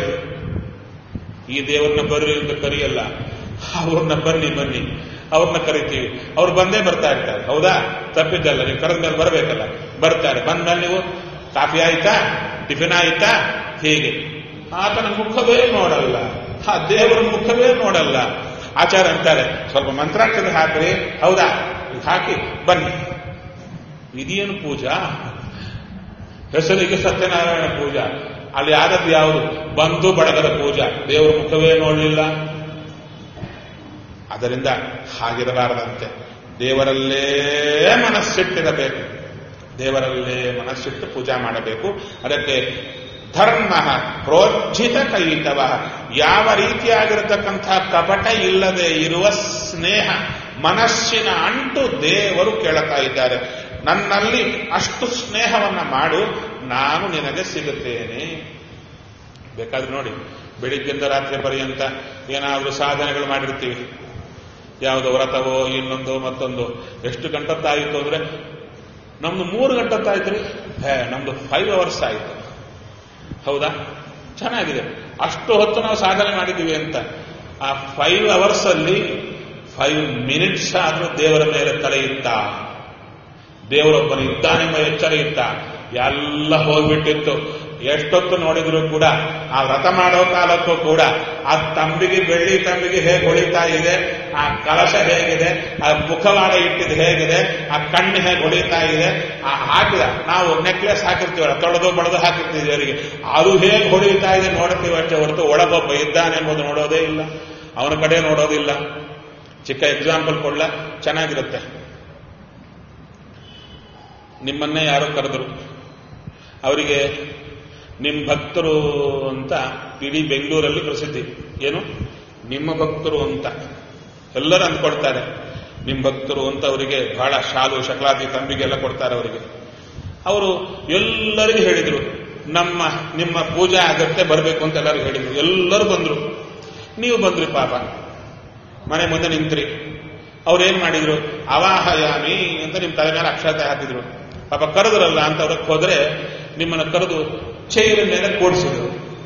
[SPEAKER 1] ಈ ದೇವ್ರನ್ನ ಬರ್ರಿ ಅಂತ ಕರಿಯಲ್ಲ, ಅವ್ರನ್ನ ಬನ್ನಿ ಬನ್ನಿ ಅವ್ರನ್ನ ಕರಿತೀವಿ. ಅವ್ರು ಬಂದೇ ಬರ್ತಾ ಇರ್ತಾರೆ. ಹೌದಾ? ತಪ್ಪಿದ್ದಲ್ಲ, ನೀವು ಕರೆದ ಮೇಲೆ ಬರಬೇಕಲ್ಲ. ಬರ್ತಾರೆ. ಬಂದ್ಮೇಲೆ ನೀವು ಕಾಫಿ ಆಯ್ತಾ, ಟಿಫಿನ್ ಆಯ್ತಾ, ಹೀಗೆ ಆತನ ಮುಖವೇ ನೋಡಲ್ಲ, ಆ ದೇವರ ಮುಖವೇ ನೋಡಲ್ಲ. ಆಚಾರ ಅಂತಾರೆ, ಸ್ವಲ್ಪ ಮಂತ್ರಾಕ್ಷರ ಹಾಕ್ರಿ. ಹೌದಾ? ಹಾಕಿ ಬನ್ನಿ. ಇದೇನು ಪೂಜಾ? ಹೆಸರಿಗೆ ಸತ್ಯನಾರಾಯಣ ಪೂಜಾ, ಅಲ್ಲಿ ಆದದ್ದು ಯಾವುದು? ಬಂಧು ಬಳಗದ ಪೂಜಾ. ದೇವರ ಮುಖವೇ ನೋಡಲಿಲ್ಲ. ಅದರಿಂದ ಹಾಗಿರಬಾರದಂತೆ. ದೇವರಲ್ಲೇ ಮನಸ್ಸಿಟ್ಟಿರಬೇಕು, ದೇವರಲ್ಲೇ ಮನಸ್ಸಿಟ್ಟು ಪೂಜಾ ಮಾಡಬೇಕು. ಅದಕ್ಕೆ ಧರ್ಮ ಪ್ರೋಜ್ಜಿತ ಕೈತವ, ಯಾವ ರೀತಿಯಾಗಿರತಕ್ಕಂಥ ಕಪಟ ಇಲ್ಲದೆ ಇರುವ ಸ್ನೇಹ, ಮನಸ್ಸಿನ ಅಂಟು ದೇವರು ಕೇಳುತ್ತಾ ಇದ್ದಾರೆ. ನನ್ನಲ್ಲಿ ಅಷ್ಟು ಸ್ನೇಹವನ್ನ ಮಾಡು, ನಾನು ನಿನಗೆ ಸಿಗುತ್ತೇನೆ. ಬೇಕಾದ್ರೆ ನೋಡಿ, ಬೆಳಿಗ್ಗೆಯಿಂದ ರಾತ್ರಿ ಪರ್ಯಂತ ಏನಾದರೂ ಸಾಧನೆಗಳು ಮಾಡಿರ್ತೀವಿ, ಯಾವುದೋ ವ್ರತವೋ ಇನ್ನೊಂದು ಮತ್ತೊಂದು. ಎಷ್ಟು ಗಂಟತ್ತಾಯಿತು ಅಂದ್ರೆ, ನಮ್ದು ಮೂರು ಗಂಟತ್ತಾಯ್ತು, ಹೇ ನಮ್ದು ಫೈವ್ ಅವರ್ಸ್ ಆಯಿತು. ಹೌದಾ? ಚೆನ್ನಾಗಿದೆ. ಅಷ್ಟು ಹೊತ್ತು ನಾವು ಸಾಧನೆ ಮಾಡಿದ್ದೀವಿ ಅಂತ. ಆ ಫೈವ್ ಅವರ್ಸ್ ಅಲ್ಲಿ ಫೈವ್ ಮಿನಿಟ್ಸ್ ಆದ್ರೂ ದೇವರ ಮೇಲೆ ತಲೆ ಇತ್ತ, ದೇವರೊಬ್ಬನು ಇದ್ದಾನೆಂಬ ಎಚ್ಚರ ಇತ್ತ, ಎಲ್ಲ ಹೋಗ್ಬಿಟ್ಟಿತ್ತು. ಎಷ್ಟೊತ್ತು ನೋಡಿದ್ರು ಕೂಡ ಆ ವ್ರತ ಮಾಡೋ ಕಾಲಕ್ಕೂ ಕೂಡ ಆ ತಂಬಿಗೆ, ಬೆಳ್ಳಿ ತಂಬಿಗೆ ಹೇಗೆ ಹೊಳಿತಾ ಇದೆ, ಆ ಕಲಶ ಹೇಗಿದೆ, ಆ ಮುಖವಾಡ ಇಟ್ಟಿದ್ದು ಹೇಗಿದೆ, ಆ ಕಣ್ಣು ಹೇಗೆ ಹೊಳಿತಾ ಇದೆ, ಆ ಹಾಕಿದ ನಾವು ನೆಕ್ಲೆಸ್ ಹಾಕಿರ್ತೀವಲ್ಲ, ತೊಳೆದು ಬಳೆದು ಹಾಕಿರ್ತೀವಿ ಅವರಿಗೆ, ಅದು ಹೇಗೆ ಹೊಳಿತಾ ಇದೆ ನೋಡ್ತೀವಿ ಅಷ್ಟೇ ಹೊರತು ಒಳಗೊಬ್ಬ ಇದ್ದಾನೆ ಎಂಬುದು ನೋಡೋದೇ ಇಲ್ಲ, ಅವನ ಕಡೆ ನೋಡೋದಿಲ್ಲ. ಚಿಕ್ಕ ಎಕ್ಸಾಂಪಲ್ ಕೊಡ್ಲ, ಚೆನ್ನಾಗಿರುತ್ತೆ. ನಿಮ್ಮನ್ನೇ ಯಾರೋ ಕರೆದ್ರು, ಅವರಿಗೆ ನಿಮ್ಮ ಭಕ್ತರು ಅಂತ ಇಡೀ ಬೆಂಗಳೂರಲ್ಲಿ ಪ್ರಸಿದ್ಧಿ. ಏನು? ನಿಮ್ಮ ಭಕ್ತರು ಅಂತ ಎಲ್ಲರೂ ಅಂದ್ಕೊಡ್ತಾರೆ. ನಿಮ್ಮ ಭಕ್ತರು ಅಂತ ಅವರಿಗೆ ಬಹಳ ಶಾಲು ಶಕಲಾದಿ ತಂಬಿಗೆಲ್ಲ ಕೊಡ್ತಾರೆ ಅವರಿಗೆ. ಅವರು ಎಲ್ಲರಿಗೂ ಹೇಳಿದರು, ನಮ್ಮ ನಿಮ್ಮ ಪೂಜಾ ಆಗತ್ತೆ ಬರಬೇಕು ಅಂತ ಎಲ್ಲರಿಗೂ ಹೇಳಿದರು. ಎಲ್ಲರೂ ಬಂದರು. ನೀವು ಬಂದ್ರಿ ಪಾಪ, ಮನೆ ಮುಂದೆ ನಿಂತ್ರಿ. ಅವ್ರೇನ್ ಮಾಡಿದ್ರು? ಅವಾಹಯಾಮಿ ಅಂತ ನಿಮ್ಮ ತಲೆ ಮೇಲೆ ಅಕ್ಷತೆ ಹಾಕಿದ್ರು. ಪಾಪ ಕರೆದ್ರಲ್ಲ ಅಂತ ಅವ್ರಿಗೆ ಹೋದ್ರೆ ನಿಮ್ಮನ್ನು ಕರೆದು ಚೈರ ಮೇಲೆ ಕೂಡಿಸಿದ್ರು.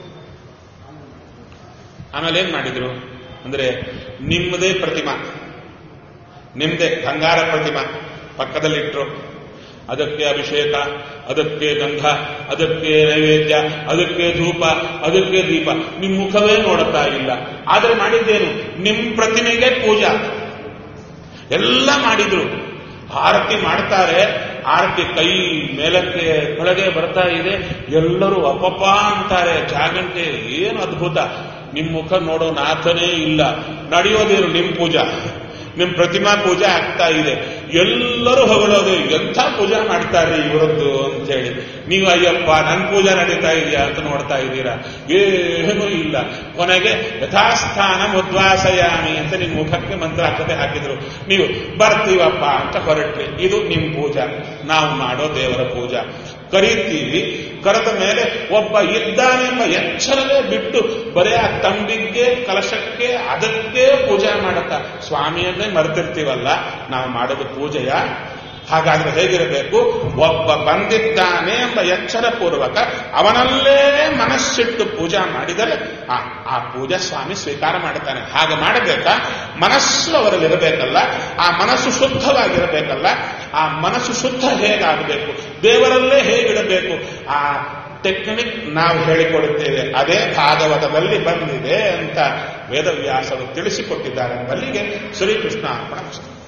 [SPEAKER 1] ಆಮೇಲೆ ಏನ್ ಮಾಡಿದ್ರು ಅಂದ್ರೆ, ನಿಮ್ಮದೇ ಪ್ರತಿಮಾ, ನಿಮ್ಮದೇ ಬಂಗಾರ ಪ್ರತಿಮಾ ಪಕ್ಕದಲ್ಲಿಟ್ರು. ಅದಕ್ಕೆ ಅಭಿಷೇಕ, ಅದಕ್ಕೆ ಗಂಧ, ಅದಕ್ಕೆ ನೈವೇದ್ಯ, ಅದಕ್ಕೆ ಧೂಪ, ಅದಕ್ಕೆ ದೀಪ. ನಿಮ್ಮ ಮುಖವೇ ನೋಡುತ್ತಾ ಇಲ್ಲ. ಆದರೆ ಮಾಡಿದ್ದೇನು? ನಿಮ್ಮ ಪ್ರತಿಮೆಗೆ ಪೂಜಾ ಎಲ್ಲ ಮಾಡಿದ್ರು. ಆರತಿ ಮಾಡ್ತಾರೆ, ಆರತಿ ಕೈ ಮೇಲಕ್ಕೆ ಕೆಳಗೆ ಬರ್ತಾ ಇದೆ. ಎಲ್ಲರೂ ಅಪಪ ಅಂತಾರೆ. ಜಾಗಂಟೆ ಏನು ಅದ್ಭುತ! ನಿಮ್ಮ ಮುಖ ನೋಡೋ ನಾಥನೇ ಇಲ್ಲ. ನಡೆಯೋದೇನು? ನಿಮ್ಮ ಪೂಜಾ ನಿಮ್ ಪ್ರತಿಮಾ ಪೂಜೆ ಆಗ್ತಾ ಇದೆ, ಎಲ್ಲರೂ ಹೊಗಳೋದು ಎಂಥ ಪೂಜೆ ಮಾಡ್ತಾರ್ರಿ ಇವರದ್ದು ಅಂತ ಹೇಳಿ. ನೀವು ಅಯ್ಯಪ್ಪ ನನ್ ಪೂಜೆ ನಡೀತಾ ಇದೆಯಾ ಅಂತ ನೋಡ್ತಾ ಇದ್ದೀರಾ, ಏನೂ ಇಲ್ಲ. ಕೊನೆಗೆ ಯಥಾಸ್ಥಾನ ಉದ್ವಾಸಯಾಮಿ ಅಂತ ನಿಮ್ ಮುಖಕ್ಕೆ ಮಂತ್ರ ಹಾಕತೆ ಹಾಕಿದ್ರು, ನೀವು ಬರ್ತೀವಪ್ಪ ಅಂತ ಹೊರಟ್ರಿ. ಇದು ನಿಮ್ ಪೂಜಾ. ನಾವು ಮಾಡೋ ದೇವರ ಪೂಜಾ. ಕರೀತೀವಿ, ಕರೆದ ಮೇಲೆ ಒಬ್ಬ ಇದ್ದಾನೆಂಬ ಎಚ್ಚರವೇ ಬಿಟ್ಟು ಬರೇ ಆ ತಂಬಿಗೆ ಕಲಶಕ್ಕೆ ಅದಕ್ಕೆ ಪೂಜೆ ಮಾಡತ್ತ ಸ್ವಾಮಿಯನ್ನೇ ಮರೆತಿರ್ತೀವಲ್ಲ, ನಾವು ಮಾಡೋದು ಪೂಜೆಯ. ಹಾಗಾದ್ರೆ ಹೇಗಿರಬೇಕು? ಒಬ್ಬ ಬಂದಿದ್ದಾನೆ ಎಂಬ ಎಚ್ಚರ ಪೂರ್ವಕ ಅವನಲ್ಲೇ ಮನಸ್ಸಿಟ್ಟು ಪೂಜೆ ಮಾಡಿದರೆ ಆ ಆ ಪೂಜಾ ಸ್ವಾಮಿ ಸ್ವೀಕಾರ ಮಾಡುತ್ತಾನೆ. ಹಾಗೆ ಮಾಡಬೇಕಾ? ಮನಸ್ಸು ಅವರಲ್ಲಿರಬೇಕಲ್ಲ, ಆ ಮನಸ್ಸು ಶುದ್ಧವಾಗಿರಬೇಕಲ್ಲ. ಆ ಮನಸ್ಸು ಶುದ್ಧ ಹೇಗಾಗಬೇಕು, ದೇವರಲ್ಲೇ ಹೇಗಿಡಬೇಕು, ಆ ಟೆಕ್ನಿಕ್ ನಾವು ಹೇಳಿಕೊಡುತ್ತೇವೆ. ಅದೇ ಭಾಗವತದಲ್ಲಿ ಬಂದಿದೆ ಅಂತ ವೇದವ್ಯಾಸರು ತಿಳಿಸಿಕೊಟ್ಟಿದ್ದಾರೆ. ಅಲ್ಲಿಗೆ ಶ್ರೀಕೃಷ್ಣ ಅರ್ಪಣ.